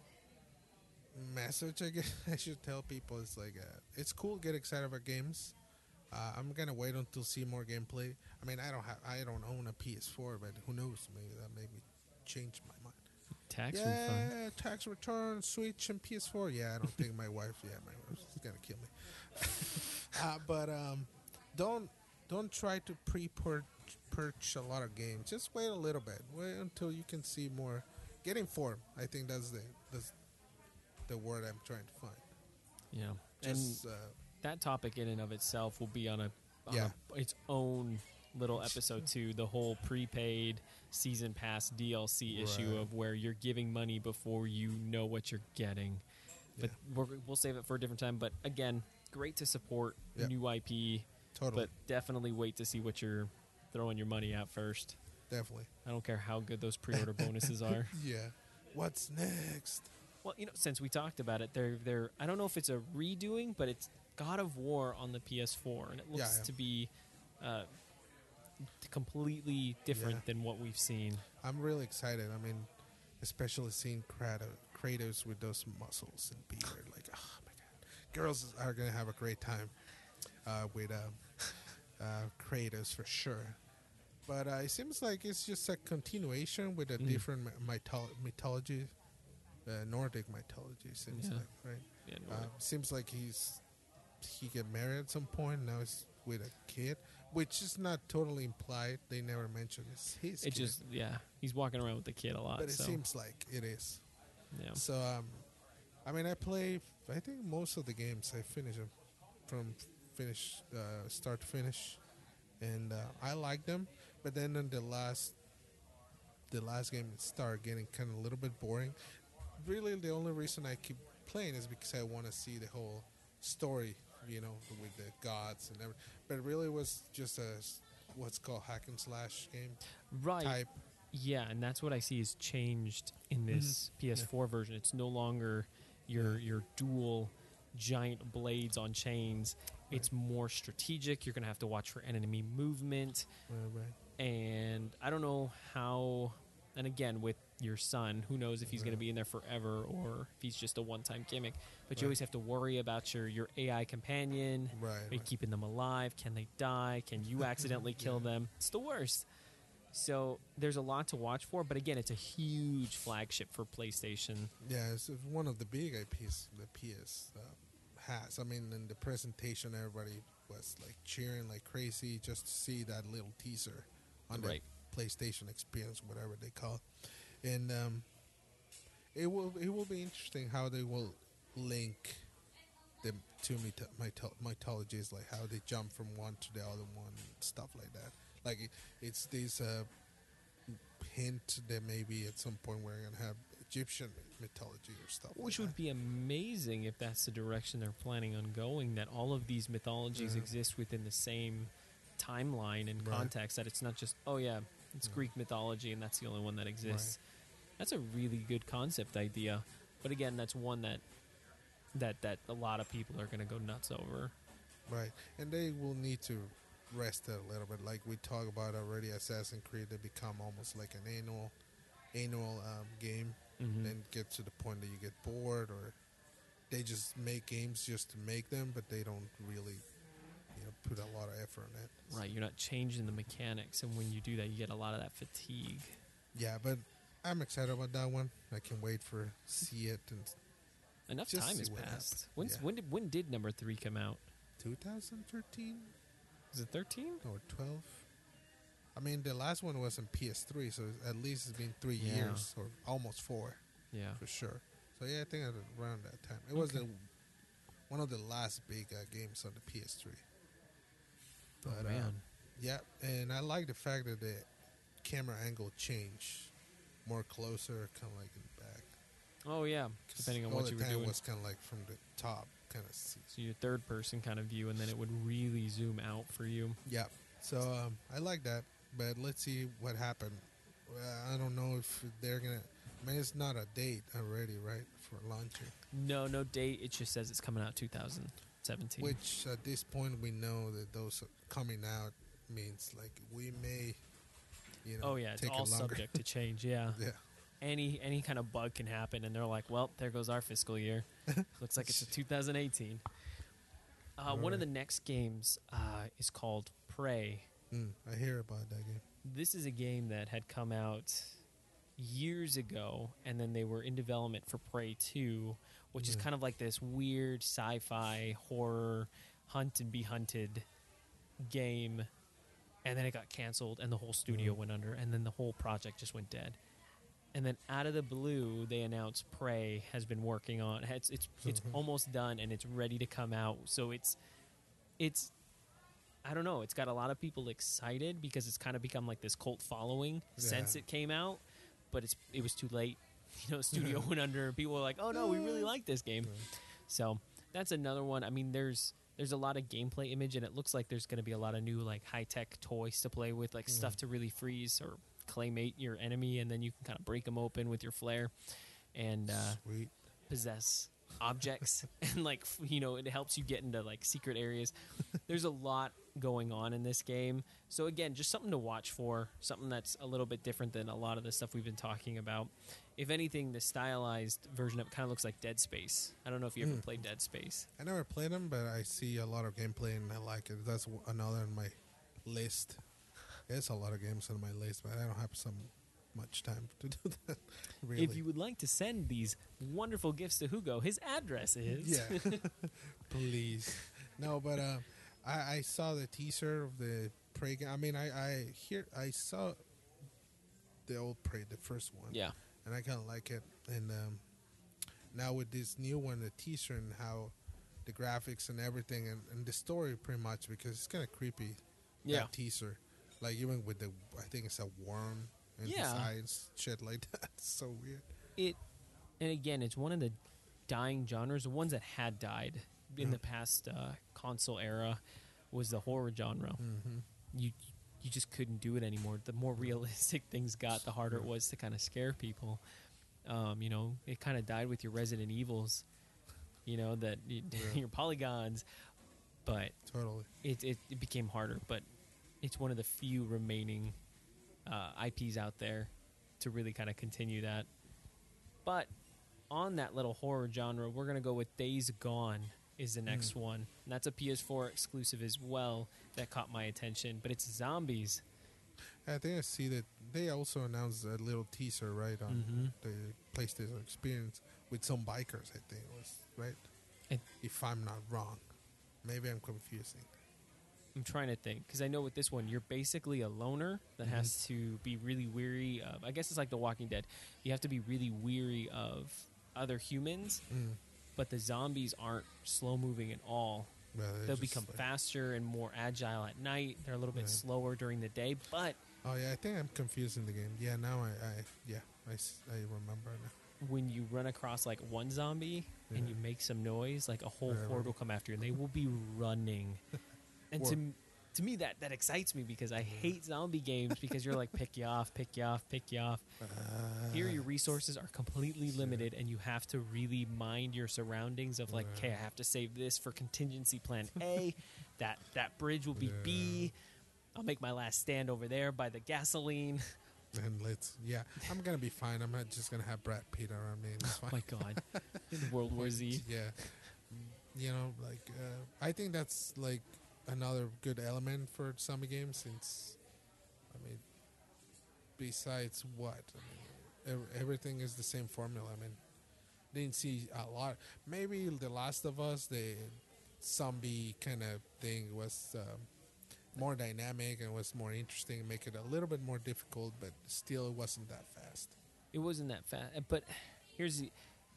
message I guess I should tell people is like uh, it's cool. Get excited about games. Uh, I'm gonna wait until see more gameplay. I mean, I don't have I don't own a P S four, but who knows? Maybe that made me change my mind. Tax yeah, refund. tax return, Switch, and P S four. Yeah, I don't think my wife. Yeah, my wife's gonna kill me. uh, but um, don't don't try to pre-purchase a lot of games. Just wait a little bit. Wait until you can see more. Get informed. I think that's the that's the word I'm trying to find. Yeah, Just and uh, that topic in and of itself will be on a on Yeah. a, its own little episode too. The whole prepaid season pass D L C issue Right. of where you're giving money before you know what you're getting. But we're, we'll save it for a different time. But again, great to support Yeah. new I P, totally. but definitely wait to see what you're throwing your money at first. definitely. I don't care how good those pre-order bonuses are. Yeah. What's next? Well, you know, since we talked about it, they're they're I don't know if it's a redoing, but it's God of War on the P S four, and it looks Yeah, yeah. to be uh, completely different Yeah. than what we've seen. I'm really excited. I mean, especially seeing Kratos, Kratos with those muscles and beard. Like, oh my god, girls are gonna have a great time uh, with uh, uh, Kratos for sure. But uh, it seems like it's just a continuation with a Mm. different my- mytho- mythology, uh, Nordic mythology. Seems Yeah. like right. Yeah, Uh, seems like he's he get married at some point. Now he's with a kid, which is not totally implied. They never mention it's his. it kid, just yeah, he's walking around with the kid a lot. but it so, seems like it is. yeah. So um, I mean, I play. I think most of the games I finish them from finish uh, start to finish, and uh, I like them. But then in the last, the last game it started getting kind of a little bit boring. Really, the only reason I keep playing is because I want to see the whole story, you know, with the gods and everything. But it really was just a s- what's called hack and slash game Right. type. Yeah, and that's what I see is changed in this Mhm. P S four version. It's no longer your your dual giant blades on chains. It's more strategic. You're going to have to watch for enemy movement. Right, right. And I don't know how. And again, with your son, who knows if he's going to Right. be in there forever or if he's just a one-time gimmick. But you Right. always have to worry about your, your A I companion. Right, Are you right. keeping them alive? Can they die? Can you accidentally kill Yeah. them? It's the worst. So there's a lot to watch for. But again, it's a huge flagship for PlayStation. Yeah, it's one of the big I Ps the P S um, has. I mean, in the presentation, everybody was like cheering like crazy just to see that little teaser on Right. the PlayStation Experience, whatever they call it. And um, it will it will be interesting how they will link the two myth- mytho- mythologies, like how they jump from one to the other one, and stuff like that. Like it, it's this uh, hint that maybe at some point we're gonna have Egyptian mythology or stuff. Which like would be amazing if that's the direction they're planning on going, that all of these mythologies Yeah. exist within the same timeline and Right. context, that it's not just, oh yeah, it's Yeah. Greek mythology and that's the only one that exists. That's a really good concept idea. But again, that's one that that, that a lot of people are going to go nuts over. that. Right, and they will need to rest it a little bit. Like we talked about already, Assassin's Creed, they become almost like an annual annual um, game. Mhm. Then get to the point that you get bored, or they just make games just to make them, but they don't really, you know, put a lot of effort in it. Right, you're not changing the mechanics, and when you do that, you get a lot of that fatigue. Yeah, but I'm excited about that one. I can wait for see it in Enough Just time see has what passed. happens. When's, Yeah. When did when did number three come out? two thousand thirteen Was it thirteen? or twelve. I mean, the last one was in P S three, so at least it's been three Yeah. years or almost four Yeah. for sure. So yeah, I think at around that time. It was Okay. the, one of the last big uh, games on the P S three. Oh, But, uh, man. Yeah, and I like the fact that the camera angle changed more closer, kind of like in the back. Oh, yeah. 'Cause Depending on all what the you were time doing. was kind of like from the top, kind of see. So your third person kind of view, and then it would really zoom out for you. Yeah, so um, I like that, but let's see what happened. Uh, I don't know if they're gonna. I mean, it's not a date already, right, for launching. No, no date. It just says it's coming out two thousand seventeen. Which at this point we know that those coming out means like we may, you know, Oh yeah, it's take all it longer. subject to change. Yeah. Yeah, Any any kind of bug can happen, and they're like, "Well, there goes our fiscal year. Looks like it's a two thousand eighteen." Uh, one of the Alright. next games uh, is called Prey. mm, I hear about that game. This is a game that had come out years ago, and then they were in development for Prey two, which is Yeah. kind of like this weird sci-fi horror hunt and be hunted game. And then it got canceled, and the whole studio Mm. went under, and then the whole project just went dead. And then out of the blue, they announced Prey has been working on it's it's it's Mhm. almost done and it's ready to come out. So it's it's I don't know. It's got a lot of people excited because it's kind of become like this cult following since Yeah. it came out, but it's it was too late. You know, studio went under, and people were like, "Oh no, we really like this game." Right. So that's another one. I mean, there's there's a lot of gameplay image, and it looks like there's going to be a lot of new like high tech toys to play with, like Mm. stuff to really freeze or claymate your enemy, and then you can kind of break them open with your flare and uh, Sweet. possess objects. And like f- you know, it helps you get into like secret areas. There's a lot going on in this game, so again, just something to watch for, something that's a little bit different than a lot of the stuff we've been talking about. If anything, the stylized version of it kind of looks like Dead Space. I don't know if you ever Mm. played Dead Space. I never played them, but I see a lot of gameplay and I like it. That's w- another on my list. There's a lot of games on my list, but I don't have some much time to do that. Really. If you would like to send these wonderful gifts to Hugo, his address is Yeah. Please. No, but uh, I, I saw the teaser of the Prey game. I mean, I, I hear I saw the old Prey, the first one. yeah. And I kind of like it. And um, now with this new one, the teaser and how the graphics and everything and, and the story pretty much, because it's kind of creepy. Yeah. That teaser. Like even with the, I think it's a worm in his Yeah. eyes, shit like that. It's so weird. It, and again, it's one of the dying genres. The ones that had died in Yeah. the past uh, console era was the horror genre. Mm-hmm. You you just couldn't do it anymore. The more realistic things got, the harder it was to kind of scare people. Um, you know, it kind of died with your Resident Evils. You know that y Yeah. your polygons, but Totally. it, it it became harder. But it's one of the few remaining uh, I Ps out there to really kind of continue that. But on that little horror genre, we're gonna go with Days Gone is the next Mm. one. And that's a P S four exclusive as well that caught my attention. But it's zombies. I think I see that they also announced a little teaser, right, on Mhm. the PlayStation Experience with some bikers, I think it was, right? And- if I'm not wrong. Maybe I'm confusing. I'm trying to think because I know with this one you're basically a loner that Mhm. has to be really weary of. I guess it's like The Walking Dead. You have to be really weary of other humans, Mm. but the zombies aren't slow moving at all. Well, they're They'll just become like- faster and more agile at night. They're a little bit Yeah. slower during the day, but Oh, yeah, I think I'm confusing the game. Yeah, now I, I yeah, I, s- I remember now. when you run across like one zombie and Yeah. you make some noise, like a whole Yeah, horde right. will come after you, and they will be running. And Or- to m- to me, that that excites me because I hate zombie games because you're like pick you off, pick you off, pick you off. Here, your resources are completely limited, and you have to really mind your surroundings. Of like, okay, I have to save this for contingency plan A. that that bridge will be B. I'll make my last stand over there by the gasoline. And let's, yeah, I'm going to be fine. I'm not just going to have Brad Pitt around me. It's Oh fine. my God, in World War Z. Yeah. You know, like, uh, I think that's like another good element for zombie games since, I mean, besides what? I mean, ev- everything is the same formula. I mean, didn't see a lot. Maybe The Last of Us, the zombie kind of thing was um, more dynamic and was more interesting, make it a little bit more difficult, but still it wasn't that fast. It wasn't that fast. But here's the,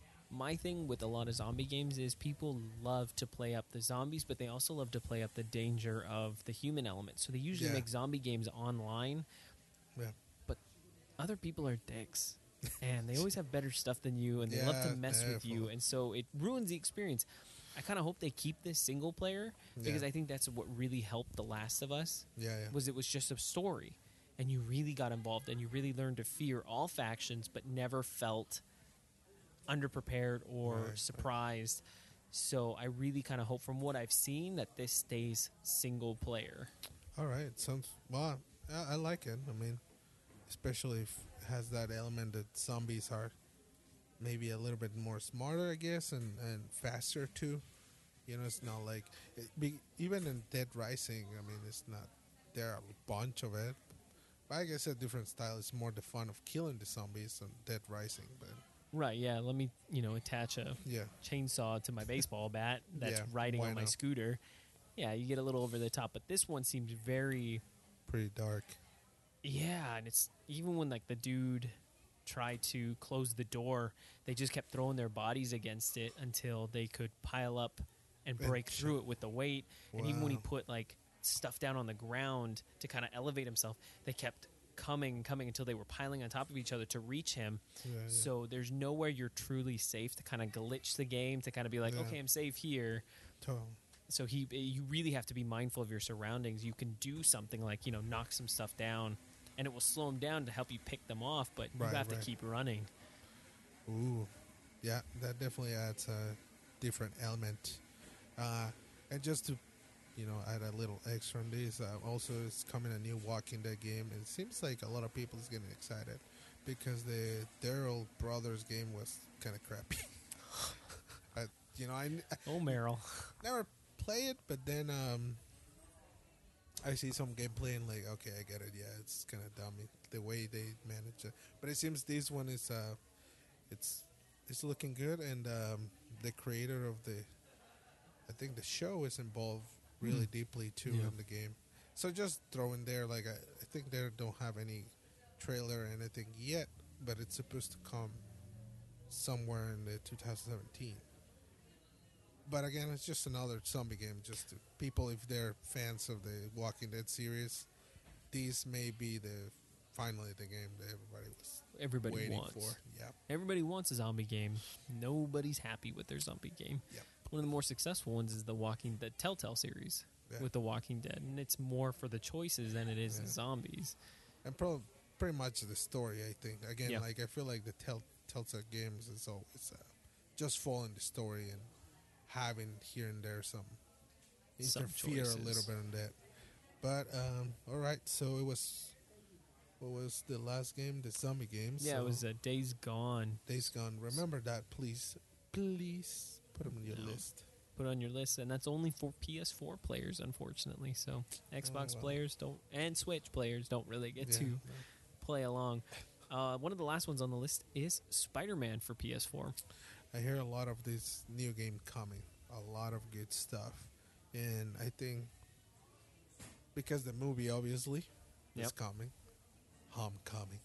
my thing with a lot of zombie games is people love to play up the zombies, but they also love to play up the danger of the human element. So they usually Yeah. make zombie games online, Yeah. but other people are dicks. And they always have better stuff than you, and they love to Yeah, mess with you, definitely. and so it ruins the experience. I kind of hope they keep this single player because Yeah. I think that's what really helped The Last of Us. Yeah, yeah. Was it was just a story, and you really got involved, and you really learned to fear all factions, but never felt underprepared or Right, right. surprised. So I really kind of hope, from what I've seen, that this stays single player. All right, sounds well. I, I like it. I mean, especially if it has that element that zombies are maybe a little bit more smarter, I guess, and, and faster too. You know, it's not like it be, even in Dead Rising. I mean, it's not there are a bunch of it. But I guess a different style. It's more the fun of killing the zombies on Dead Rising. But Right? Yeah. Let me, you know, attach a yeah, chainsaw to my baseball bat that's Yeah, riding why on my not? scooter. Yeah, you get a little over the top, but this one seems very. pretty dark. Yeah, and it's even when like the dude tried to close the door, they just kept throwing their bodies against it until they could pile up and And break ch- through it with the weight. And even when he Wow. put like stuff down on the ground to kind of elevate himself, they kept coming and coming until they were piling on top of each other to reach him. Yeah, yeah. So there's nowhere you're truly safe to kind of glitch the game to kind of be like, Yeah. okay, I'm safe here. Totally. So he, you really have to be mindful of your surroundings. You can do something like, you know, knock some stuff down and it will slow them down to help you pick them off, but Right, you have right. to keep running. Ooh, yeah, that definitely adds a different element. Uh, and just to, you know, add a little extra on this, uh, also it's coming a new Walking Dead game. And it seems like a lot of people is getting excited because the Daryl Brothers game was kind of crappy. I, you know, I, I Oh, Meryl. never play it, but then um, I see some gameplay and like, okay, I get it. Yeah, it's kind of dummy the way they manage it. But it seems this one is, uh, it's it's looking good, and um, the creator of the, I think the show is involved really Mm. deeply too Yeah. in the game. So just throw in there, like I, I think they don't have any trailer or anything yet, but it's supposed to come somewhere in the two thousand seventeen. But again, it's just another zombie game. Just to people, if they're fans of the Walking Dead series, these may be the finally the game that everybody was Everybody waiting wants. for. Yeah, Everybody wants a zombie game. Nobody's happy with their zombie game. Yep. One of the more successful ones is the Walking the Telltale series yeah. with the Walking Dead, and it's more for the choices than it is Yeah. the zombies. and pro- pretty much the story. I think again, Yeah. like I feel like the Tell Telltale games is always uh, just following the story and having here and there some Some interfere a little choices. bit on that. But um, all right, so it was. What was the last game? The zombie game. Yeah, so it was uh, Days Gone. Days Gone. Remember that, please, please put them on your No. list. Put on your list, and that's only for P S four players, unfortunately. So Xbox well. players don't, and Switch players don't really get Yeah, to no. play along. Uh, one of the last ones on the list is Spider-Man for P S four. I hear a lot of this new game coming. A lot of good stuff, and I think because the movie obviously is Yep. coming, Homecoming.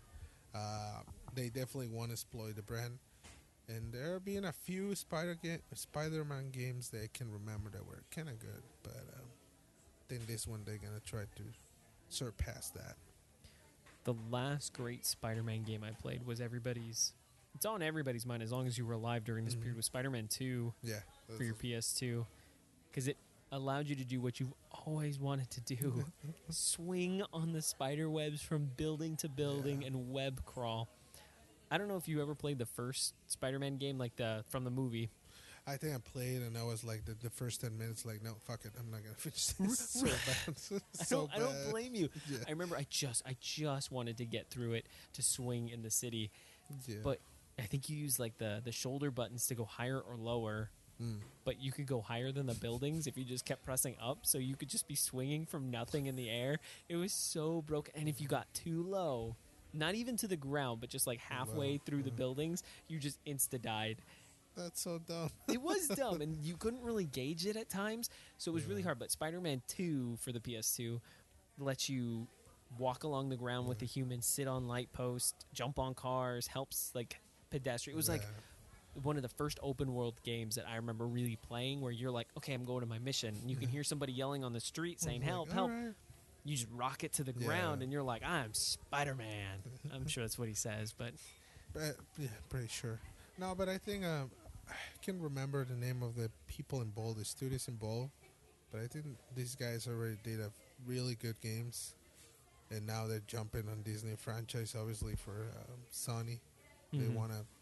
Uh, they definitely want to exploit the brand, and there have been a few Spider ga- Spider-Man games that I can remember that were kind of good, but um, I think this one they're gonna try to surpass that. The last great Spider-Man game I played was everybody's. It's on everybody's mind as long as you were alive during this Mhm. period. Was Spider-Man two Yeah, for your P S two, because it allowed you to do what you've always wanted to do: swing on the spider webs from building to building Yeah. and web crawl. I don't know if you ever played the first Spider-Man game, like the from the movie. I think I played and I was like the, the first ten minutes like no fuck it I'm not gonna finish this. so bad. I so don't, I don't bad. blame you. Yeah. I remember I just I just wanted to get through it to swing in the city, Yeah. but I think you use like the the shoulder buttons to go higher or lower. Mm. But you could go higher than the buildings if you just kept pressing up, so you could just be swinging from nothing in the air. It was so broken. And if you got too low, not even to the ground, but just like halfway Low, through the uh-huh. buildings, you just insta died. That's so dumb. It was dumb, and you couldn't really gauge it at times, so it was really Yeah. hard. But Spider-Man two for the P S two lets you walk along the ground with the humans, sit on light posts, jump on cars, helps like pedestrian. It was like Yeah. one of the first open world games that I remember really playing, where you're like, okay, I'm going to my mission, and you can hear somebody yelling on the street saying, Like, "Help, all help!" right. You just rock it to the Yeah. ground, and you're like, "I'm Spider-Man." I'm sure that's what he says, but But, yeah, pretty sure. No, but I think um, I can remember the name of the people involved, the studios involved. But I think these guys already did a really good games, and now they're jumping on Disney franchise. Obviously for um, Sony, they Mhm. want to.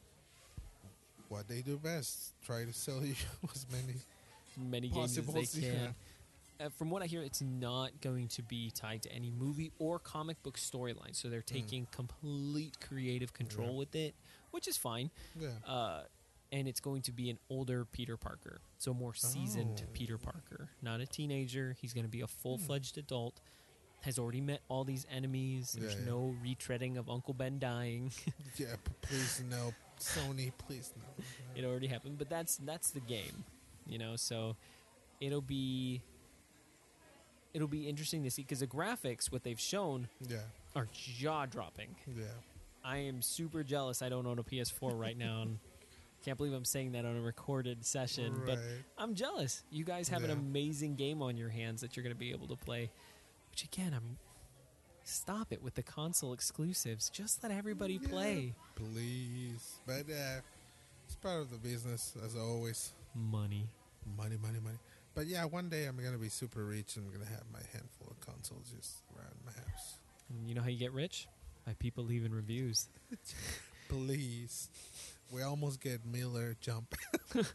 What they do best, try to sell you as many. many games as they Possibles, yeah. can. Uh, from what I hear, it's not going to be tied to any movie or comic book storyline, so they're taking complete creative control Yeah. with it, which is fine. Yeah. Uh, and it's going to be an older Peter Parker, so a more seasoned Oh. Peter Parker, not a teenager. He's going to be a full-fledged adult. Has already met all these enemies. There's Yeah, yeah. no retreading of Uncle Ben dying. Yeah, p- please no, Sony, please no. It already happened, but that's that's the game, you know. So it'll be it'll be interesting to see, because the graphics, what they've shown, Yeah, are jaw dropping. yeah. I am super jealous. I don't own a P S four right now, and can't believe I'm saying that on a recorded session. But Right. I'm jealous. You guys have an Yeah. amazing game on your hands that you're going to be able to play. Which again, I'm stop it with the console exclusives. Just let everybody Yeah, play. please. But uh, it's part of the business, as always. Money. Money, money, money. But yeah, one day I'm gonna be super rich and I'm gonna have my handful of consoles just around my house. And you know how you get rich? By people leaving reviews. Please. We almost get Miller Jump. to,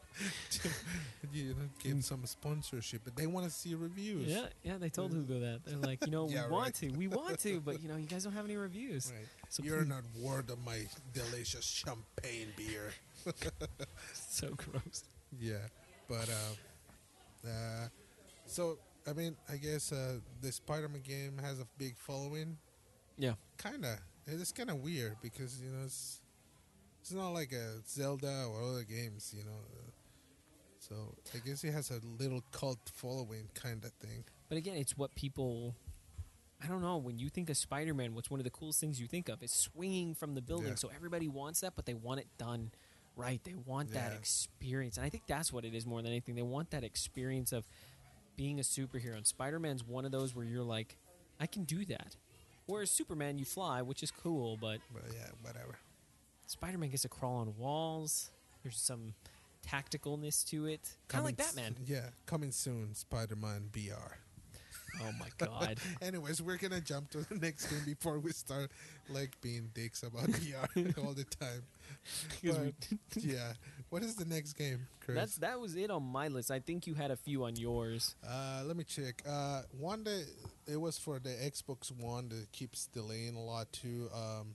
you know, give some sponsorship, but they want to see reviews. Yeah, yeah, they told Hugo that. They're like, you know, Yeah, we want right. to, we want to, but, you know, you guys don't have any reviews. Right. So You're please- not worth of my delicious champagne beer. So gross. Yeah, but uh, uh, so I mean, I guess uh, the Spider-Man game has a big following. Yeah. Kinda, it's kind of weird because you know it's it's not like a Zelda or other games, you know. Uh, so I guess it has a little cult following kind of thing. But again, it's what people. I don't know. When you think of Spider-Man, what's one of the coolest things you think of is swinging from the building. Yeah. So everybody wants that, but they want it done right. They want that Yeah. experience. And I think that's what it is more than anything. They want that experience of being a superhero. And Spider-Man's one of those where you're like, I can do that. Whereas Superman, you fly, which is cool, but But yeah, whatever. Spider-Man gets to crawl on walls. There's some tacticalness to it. Kind of like Coming s- Batman. Yeah, coming soon, Spider-Man V R. Oh, my God. Anyways, we're gonna jump to the next game before we start like being dicks about V R all the time. 'Cause we- But, yeah, what is the next game, Chris? That's That was it on my list. I think you had a few on yours. uh, let me check. Uh, one that it was for the Xbox One that keeps delaying a lot too. Um,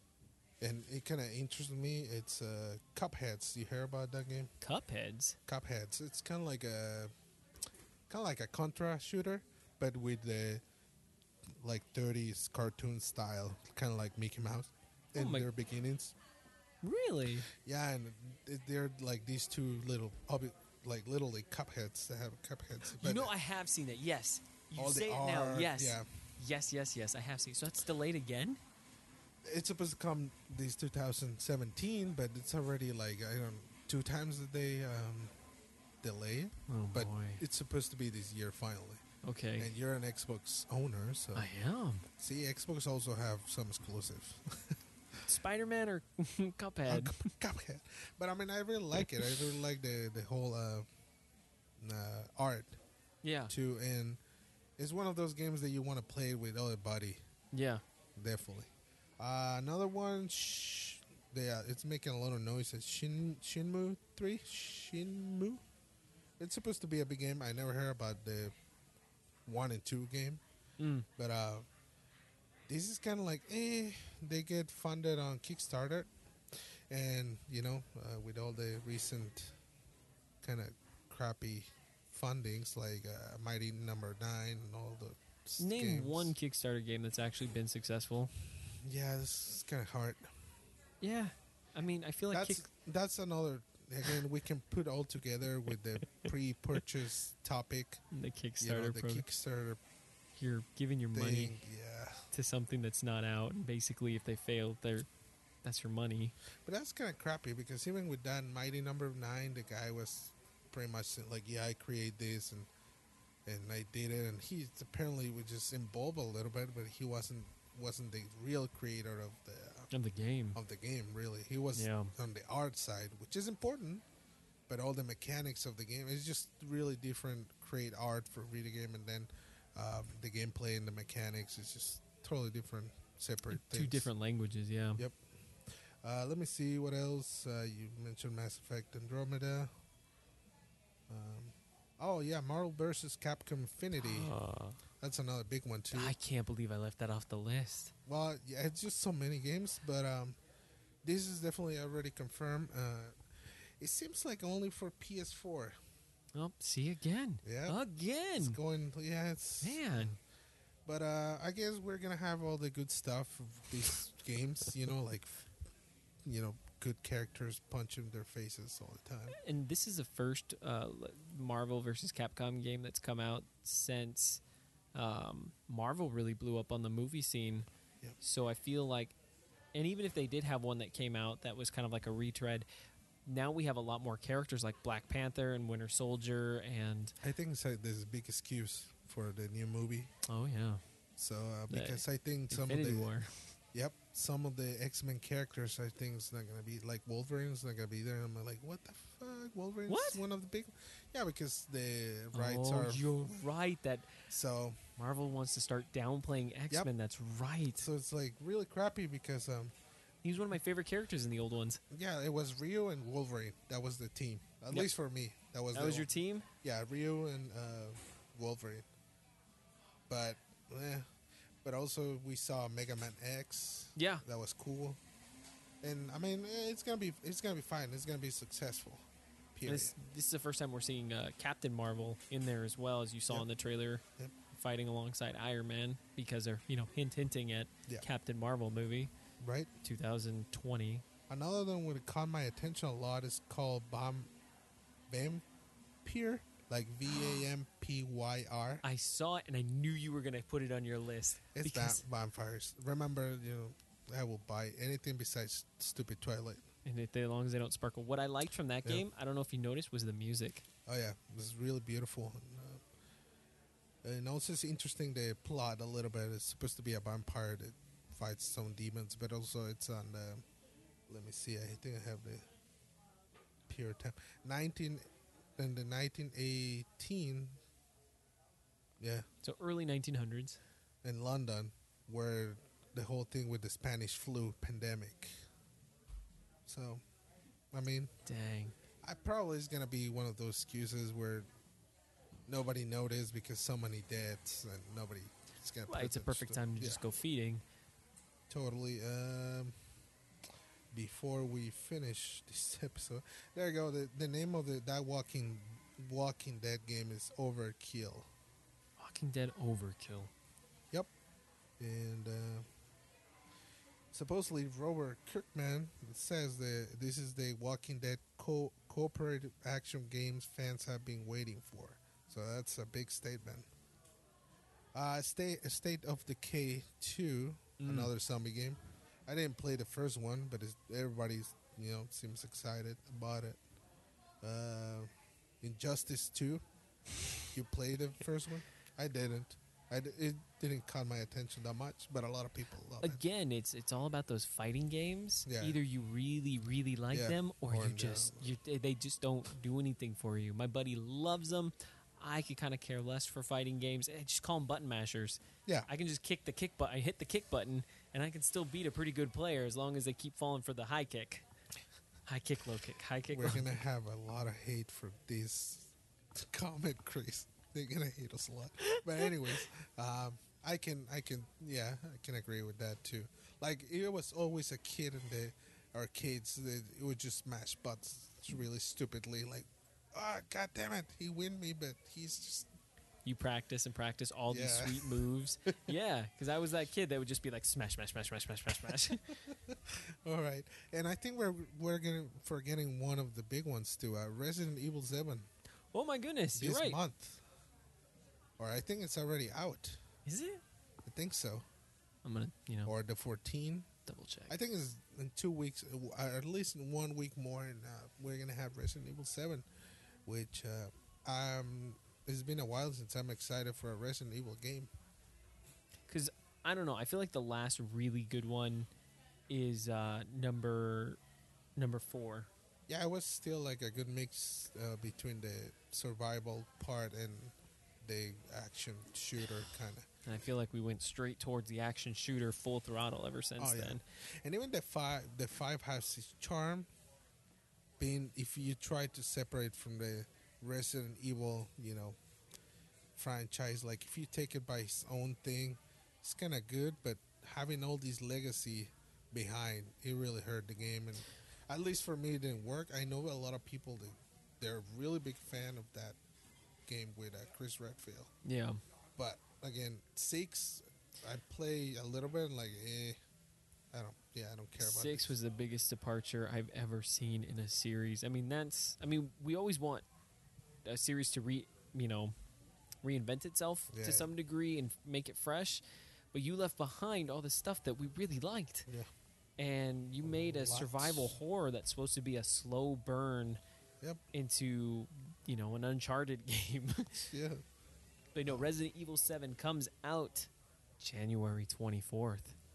and it kind of interests me. It's uh, Cupheads. You hear about that game? Cupheads. Cupheads. It's kind of like a kind of like a Contra shooter, but with the like thirties cartoon style, kind of like Mickey Mouse Oh in my- their beginnings. Really? Yeah, and it- they're like these two little, obvi- like literally Cupheads that have Cupheads. You But know, I have seen it. Yes. You all the say it now. art, Yes. yeah. Yes, yes, yes. I have seen. So that's delayed again? it's supposed to come this two thousand seventeen, but it's already like I don't two times a day um, delay. Oh, but boy. it's supposed to be this year finally. Okay. And you're an Xbox owner, so I am. see, Xbox also have some exclusives. Spider-Man or Uh, Cuphead? Cup- Cuphead, but I mean, I really like it. I really like the the whole uh, uh, art Yeah. too, and it's one of those games that you want to play with everybody. Yeah. Definitely. Uh, another one, sh- yeah, it's making a lot of noise. It's Shin Shinmu three. Shinmu. It's supposed to be a big game. I never heard about the one and two game, Mm. but uh, this is kind of like, eh. They get funded on Kickstarter, and you know, uh, with all the recent kind of crappy fundings like uh, Mighty Number Nine and all the s- Name games. one Kickstarter game that's actually been successful. Yeah, this is kind of hard. Yeah. I mean, I feel like That's Kick- that's another. Again, we can put all together with the pre-purchase topic. the You Kickstarter know, the pro- Kickstarter you're giving your money thing. Yeah, to something that's not out, and basically, if they fail, they're that's your money. but that's kind of crappy because even with that Mighty Number Nine, the guy was pretty much like, "Yeah, I create this and and I did it," and he apparently was just involved a little bit, but he wasn't wasn't the real creator of the Of the game. of the game. Really, he was Yeah. on the art side, which is important, but all the mechanics of the game is just really different. Create art for video game, and then um, the gameplay and the mechanics is just totally different, separate Two things. different languages, yeah. Yep. Uh, let me see what else. Uh, you mentioned Mass Effect Andromeda. Um, oh yeah, Marvel versus Capcom Infinity. Uh, That's another big one too. I can't believe I left that off the list. Well, yeah, it's just so many games, but um, this is definitely already confirmed. Uh, it seems like only for P S four. Oh, see again. Yeah. It's Again. going, yeah, it's. Man. But uh, I guess we're gonna have all the good stuff of these games. You know, like, you know, good characters punching their faces all the time. And this is the first uh, Marvel versus Capcom game that's come out since um, Marvel really blew up on the movie scene. Yep. So I feel like, and even if they did have one that came out that was kind of like a retread, now we have a lot more characters like Black Panther and Winter Soldier and I think it's like there's a big excuse for the new movie. oh yeah, So uh, The because I think some Infinity of the War. Yep, some of the X Men characters I think is not gonna be like Wolverine's not gonna be there. I'm like, what the fuck? Wolverine's What? one of the big, yeah, because the rights oh, are you're right. That so Marvel wants to start downplaying X Men. That's right. so it's like really crappy because um He was one of my favorite characters in the old ones. yeah, it was Rio and Wolverine. That was the team. At Yep. least for me, that was That the was your team? yeah Rio and uh, Wolverine. But eh, but also we saw Mega Man X. Yeah. That was cool. And I mean, eh, it's gonna be it's gonna be fine. It's gonna be successful. Period. This, this is the first time we're seeing uh, Captain Marvel in there as well, as you saw Yep. in the trailer, Yep. fighting alongside Iron Man, because they're, you know, hint hinting at Yeah. Captain Marvel movie, Right. twenty twenty. Another one that caught my attention a lot is called Bomb Vampire, like V A M P Y R. I saw it and I knew you were going to put it on your list. It's because, va- vampires. Remember, you know, I will buy anything besides stupid Twilight. and it, as long as they don't sparkle. What I liked from that Yeah. game, I don't know if you noticed, was the music. Oh yeah, it was really beautiful. And, uh, and also it's interesting the plot a little bit. It's supposed to be a vampire that fights some demons, but also it's on the. Let me see. I think I have the pure time. Nineteen in the nineteen eighteen. Yeah, So early nineteen hundreds. in London, where the whole thing with the Spanish flu pandemic. So, I mean, Dang. I probably is gonna be one of those excuses where nobody noticed because so many deaths and nobody. It's gonna. Well, put it's a that perfect stuff- time to yeah, just go feeding. Totally. Um, before we finish this episode, there you go. The the name of the that Walking Walking Dead game is Overkill. Walking Dead Overkill. Yep. And uh, supposedly Robert Kirkman says that this is the Walking Dead co- cooperative action games fans have been waiting for. So that's a big statement. Uh, State State of Decay two, Mm. another zombie game. I didn't play the first one, but it's, everybody's you know seems excited about it. Uh, Injustice two. You played the first one? I didn't. I d- it didn't caught my attention that much, but a lot of people love it. Again, it's it's all about those fighting games. Yeah. Either you really really like Yeah, them, or, or you no. just you they just don't do anything for you. My buddy loves them. I could kind of care less for fighting games. Eh, just call them button mashers. Yeah, I can just kick the kick button, I hit the kick button, and I can still beat a pretty good player as long as they keep falling for the high kick. High kick, low kick, high kick. we're low gonna kick. have a lot of hate for this comment, Chris. They're gonna hate us a lot. But anyways, um, I can, I can, yeah, I can agree with that too. Like it was always a kid in the arcades that it would just smash butts really stupidly. Like, ah, god damn it, he win me, but he's just You practice and practice all these Yeah. sweet moves. Yeah, because I was that kid that would just be like smash, smash, smash, smash, smash, smash, smash. all right. And I think we're we're getting forgetting one of the big ones too. Uh, Resident Evil Seven Oh my goodness, you're this right. month, or I think it's already out. Is it? I think so, I'm gonna, you know, or the fourteen. double check. I think it's in two weeks, uh, at least in one week more, and uh, we're gonna have Resident Evil Seven, which uh, um, it's been a while since I'm excited for a Resident Evil game. Because I don't know, I feel like the last really good one is uh, number number four. Yeah, it was still like a good mix uh, between the survival part and the action shooter kind of. And I feel like we went straight towards the action shooter full throttle ever since Oh, yeah. then. And even the five, the five has its charm. Being if you try to separate from the Resident Evil, you know, franchise, like if you take it by its own thing, it's kind of good. But having all these legacy behind, it really hurt the game. And at least for me, it didn't work. I know a lot of people that they're a really big fan of that game with uh, Chris Redfield. Yeah. But again, six, I play a little bit and like, eh, I don't, yeah, I don't care about Six this. was the biggest departure I've ever seen in a series. I mean, that's. I mean, we always want a series to re, you know, reinvent itself Yeah. to some degree and make it fresh. But you left behind all the stuff that we really liked, Yeah. and you made a Lots. survival horror that's supposed to be a slow burn Yep. into, you know, an Uncharted game. Yeah. But no, Resident Evil Seven comes out January twenty fourth.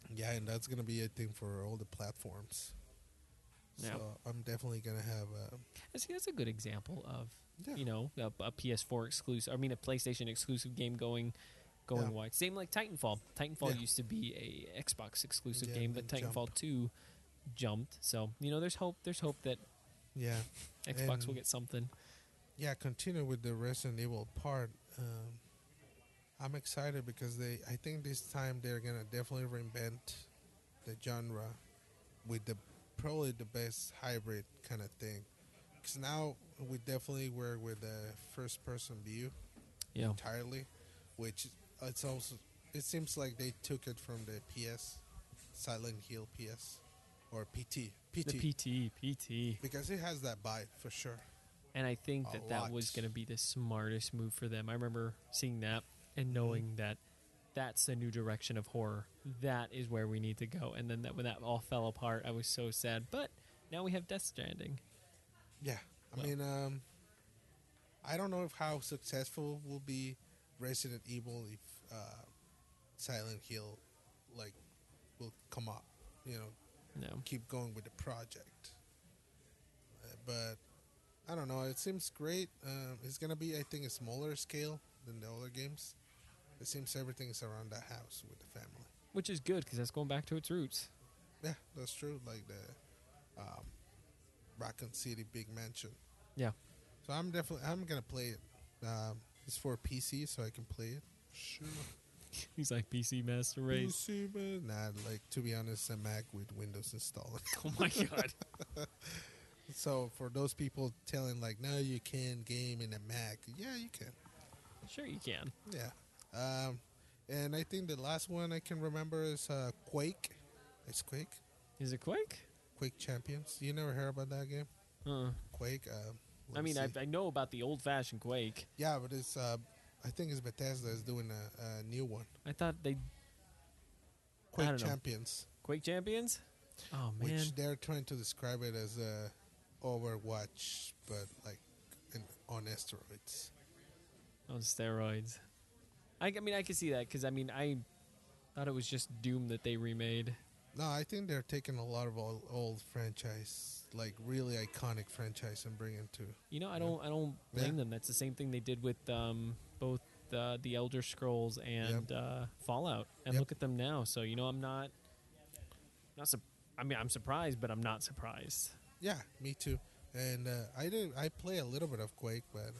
Yeah, and that's gonna be a thing for all the platforms. Yeah. So I'm definitely gonna have a I see that's a good example of yeah. you know a, a P S four exclusive. I mean, a PlayStation exclusive game going going Yeah. wide. Same like Titanfall. Titanfall Yeah. used to be a Xbox exclusive Yeah, game, and but then Titanfall jump. two jumped. So you know, there's hope. There's hope that Yeah, Xbox will and get something. yeah. Continue with the Resident Evil part. Um, I'm excited because they. I think this time they're gonna definitely reinvent the genre with the probably the best hybrid kind of thing. Because now we definitely work with the first person view Yeah, entirely, which it's also it seems like they took it from the P S, Silent Hill P S, or P T, P T, the P T, P T, because it has that vibe for sure. and I think A that that lot. was going to be the smartest move for them. I remember seeing that and Mhm. knowing that that's the new direction of horror. That is where we need to go. And then that when that all fell apart, I was so sad. But now we have Death Stranding. Yeah, I Well. mean, um, I don't know if how successful will be Resident Evil if uh, Silent Hill like will come up. You know, No. keep going with the project. Uh, but I don't know. It seems great. Um, it's gonna be, I think, a smaller scale than the other games. It seems everything is around the house with the family. Which is good because that's going back to its roots. Yeah, that's true. Like the um, Raccoon City Big Mansion. Yeah. So I'm definitely I'm gonna play it. Um, it's for P C, so I can play it. Sure. He's like P C Master Race. P C, man. Nah, like to be honest, a Mac with Windows installed. Oh my god. So for those people telling like, no, you can't game in a Mac. Yeah, you can. Sure you can. Yeah. Um, and I think the last one I can remember is uh, Quake. It's Quake. Is it Quake? Quake Champions. You never heard about that game? Uh, Quake. Uh, let I me mean, I, see. I know about the old-fashioned Quake. Yeah, but it's. Uh, I think it's Bethesda is doing a, a new one. I thought they Quake don't know. Champions, Quake Champions. Oh man. which they're trying to describe it as a Overwatch, but like in, on steroids. On steroids. I, I mean, I can see that because I mean, I thought it was just Doom that they remade. No, I think they're taking a lot of old, old franchise, like really iconic franchise, and bringing to. You know, I don't, I don't blame Yeah. them. That's the same thing they did with um, both uh, the Elder Scrolls and uh, Fallout. And Yep. look at them now. So you know, I'm not, not. Su- I mean, I'm surprised, but I'm not surprised. Yeah, me too. And uh, I do. I play a little bit of Quake, but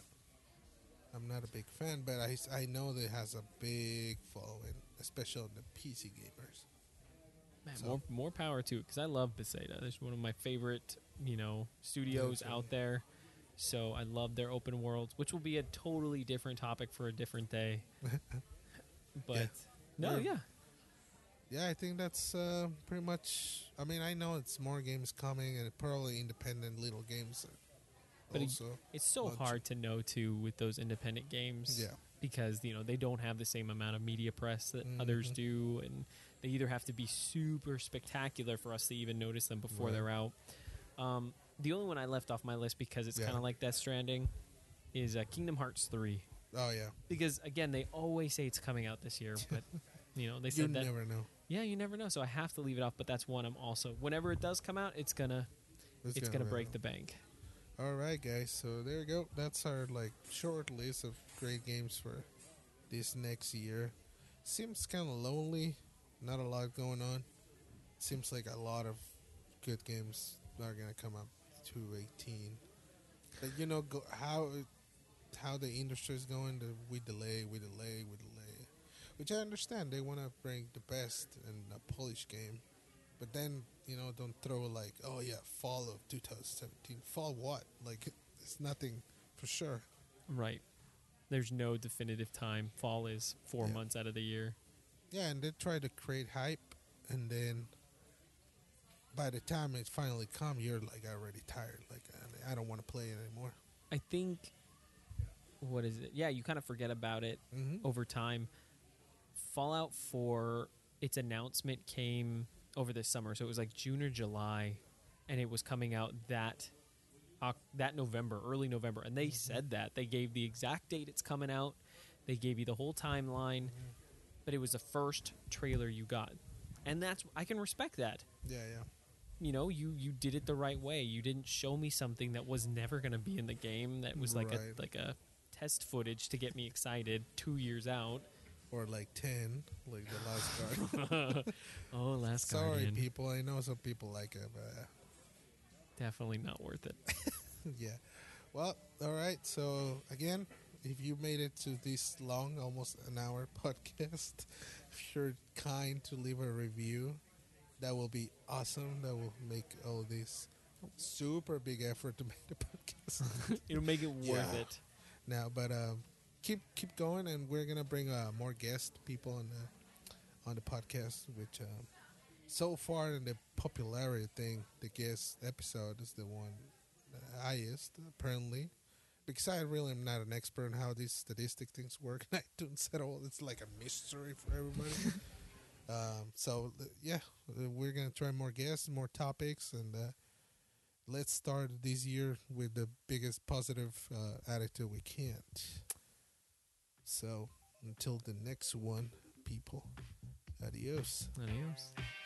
I'm not a big fan. But I, I know that it has a big following, especially on the P C gamers. Man, So- more more power to it because I love Bethesda. It's one of my favorite, you know, studios Yeah, out there. So I love their open worlds, which will be a totally different topic for a different day. But Yeah. no, We're- yeah, Yeah, I think that's uh, pretty much. I mean, I know it's more games coming, and probably independent little games. But it- also, it's so Launch- hard to know too with those independent games. yeah, Because you know they don't have the same amount of media press that others Mhm. do, and they either have to be super spectacular for us to even notice them before Right. they're out. Um, the only one I left off my list because it's Yeah. kind of like Death Stranding is uh, Kingdom Hearts three. oh yeah. Because again, they always say it's coming out this year, but you know they You said that. never know. Yeah, you never know. So I have to leave it off. But that's one I'm also. Whenever it does come out, it's gonna it's, gonna, be break around. the bank. All right, guys. So there you go. That's our like short list of great games for this next year. Seems kind of lonely. Not a lot going on. Seems like a lot of good games are gonna come up to eighteen. But you know go, how how the industry is going. The, we delay, we delay, we delay. Which I understand. They want to bring the best in a polished game. But then, you know, don't throw like, oh yeah, fall of two thousand seventeen. Fall what? Like, it's nothing for sure. Right. There's no definitive time. Fall is four Yeah. months out of the year. Yeah, and they try to create hype, and then by the time it finally comes, you're like already tired. Like, I don't want to play it anymore. I think. What is it? Yeah, you kind of forget about it Mm-hmm. over time. Fallout four, its announcement came over this summer, so it was like June or July, and it was coming out that uh, that November, early November, and they Mhm. said that they gave the exact date it's coming out. They gave you the whole timeline, but it was the first trailer you got, and that's I can respect that. Yeah, yeah. You know, you, you did it the right way. You didn't show me something that was never going to be in the game. That was like Right. a like a test footage to get me excited two years out. Or like ten, like the last card. Oh, Last Sorry, Guardian. people. I know some people like it, but uh, Definitely not worth it. yeah. Well, all right. So again, if you made it to this long, almost an hour podcast, if you're kind to leave a review, that will be awesome. That will make all this super big effort to make the podcast It'll make it worth Yeah. it. now. But um, keep keep going, and we're gonna bring uh, more guest people on the on the podcast. Which um, so far in the popularity thing, the guest episode is the one the highest apparently. Because I really am not an expert on how these statistic things work in iTunes at all. It's like a mystery for everybody. um, so uh, yeah, uh, we're gonna try more guests, more topics, and uh, let's start this year with the biggest positive uh, attitude we can. So until the next one, people, adios. Adios.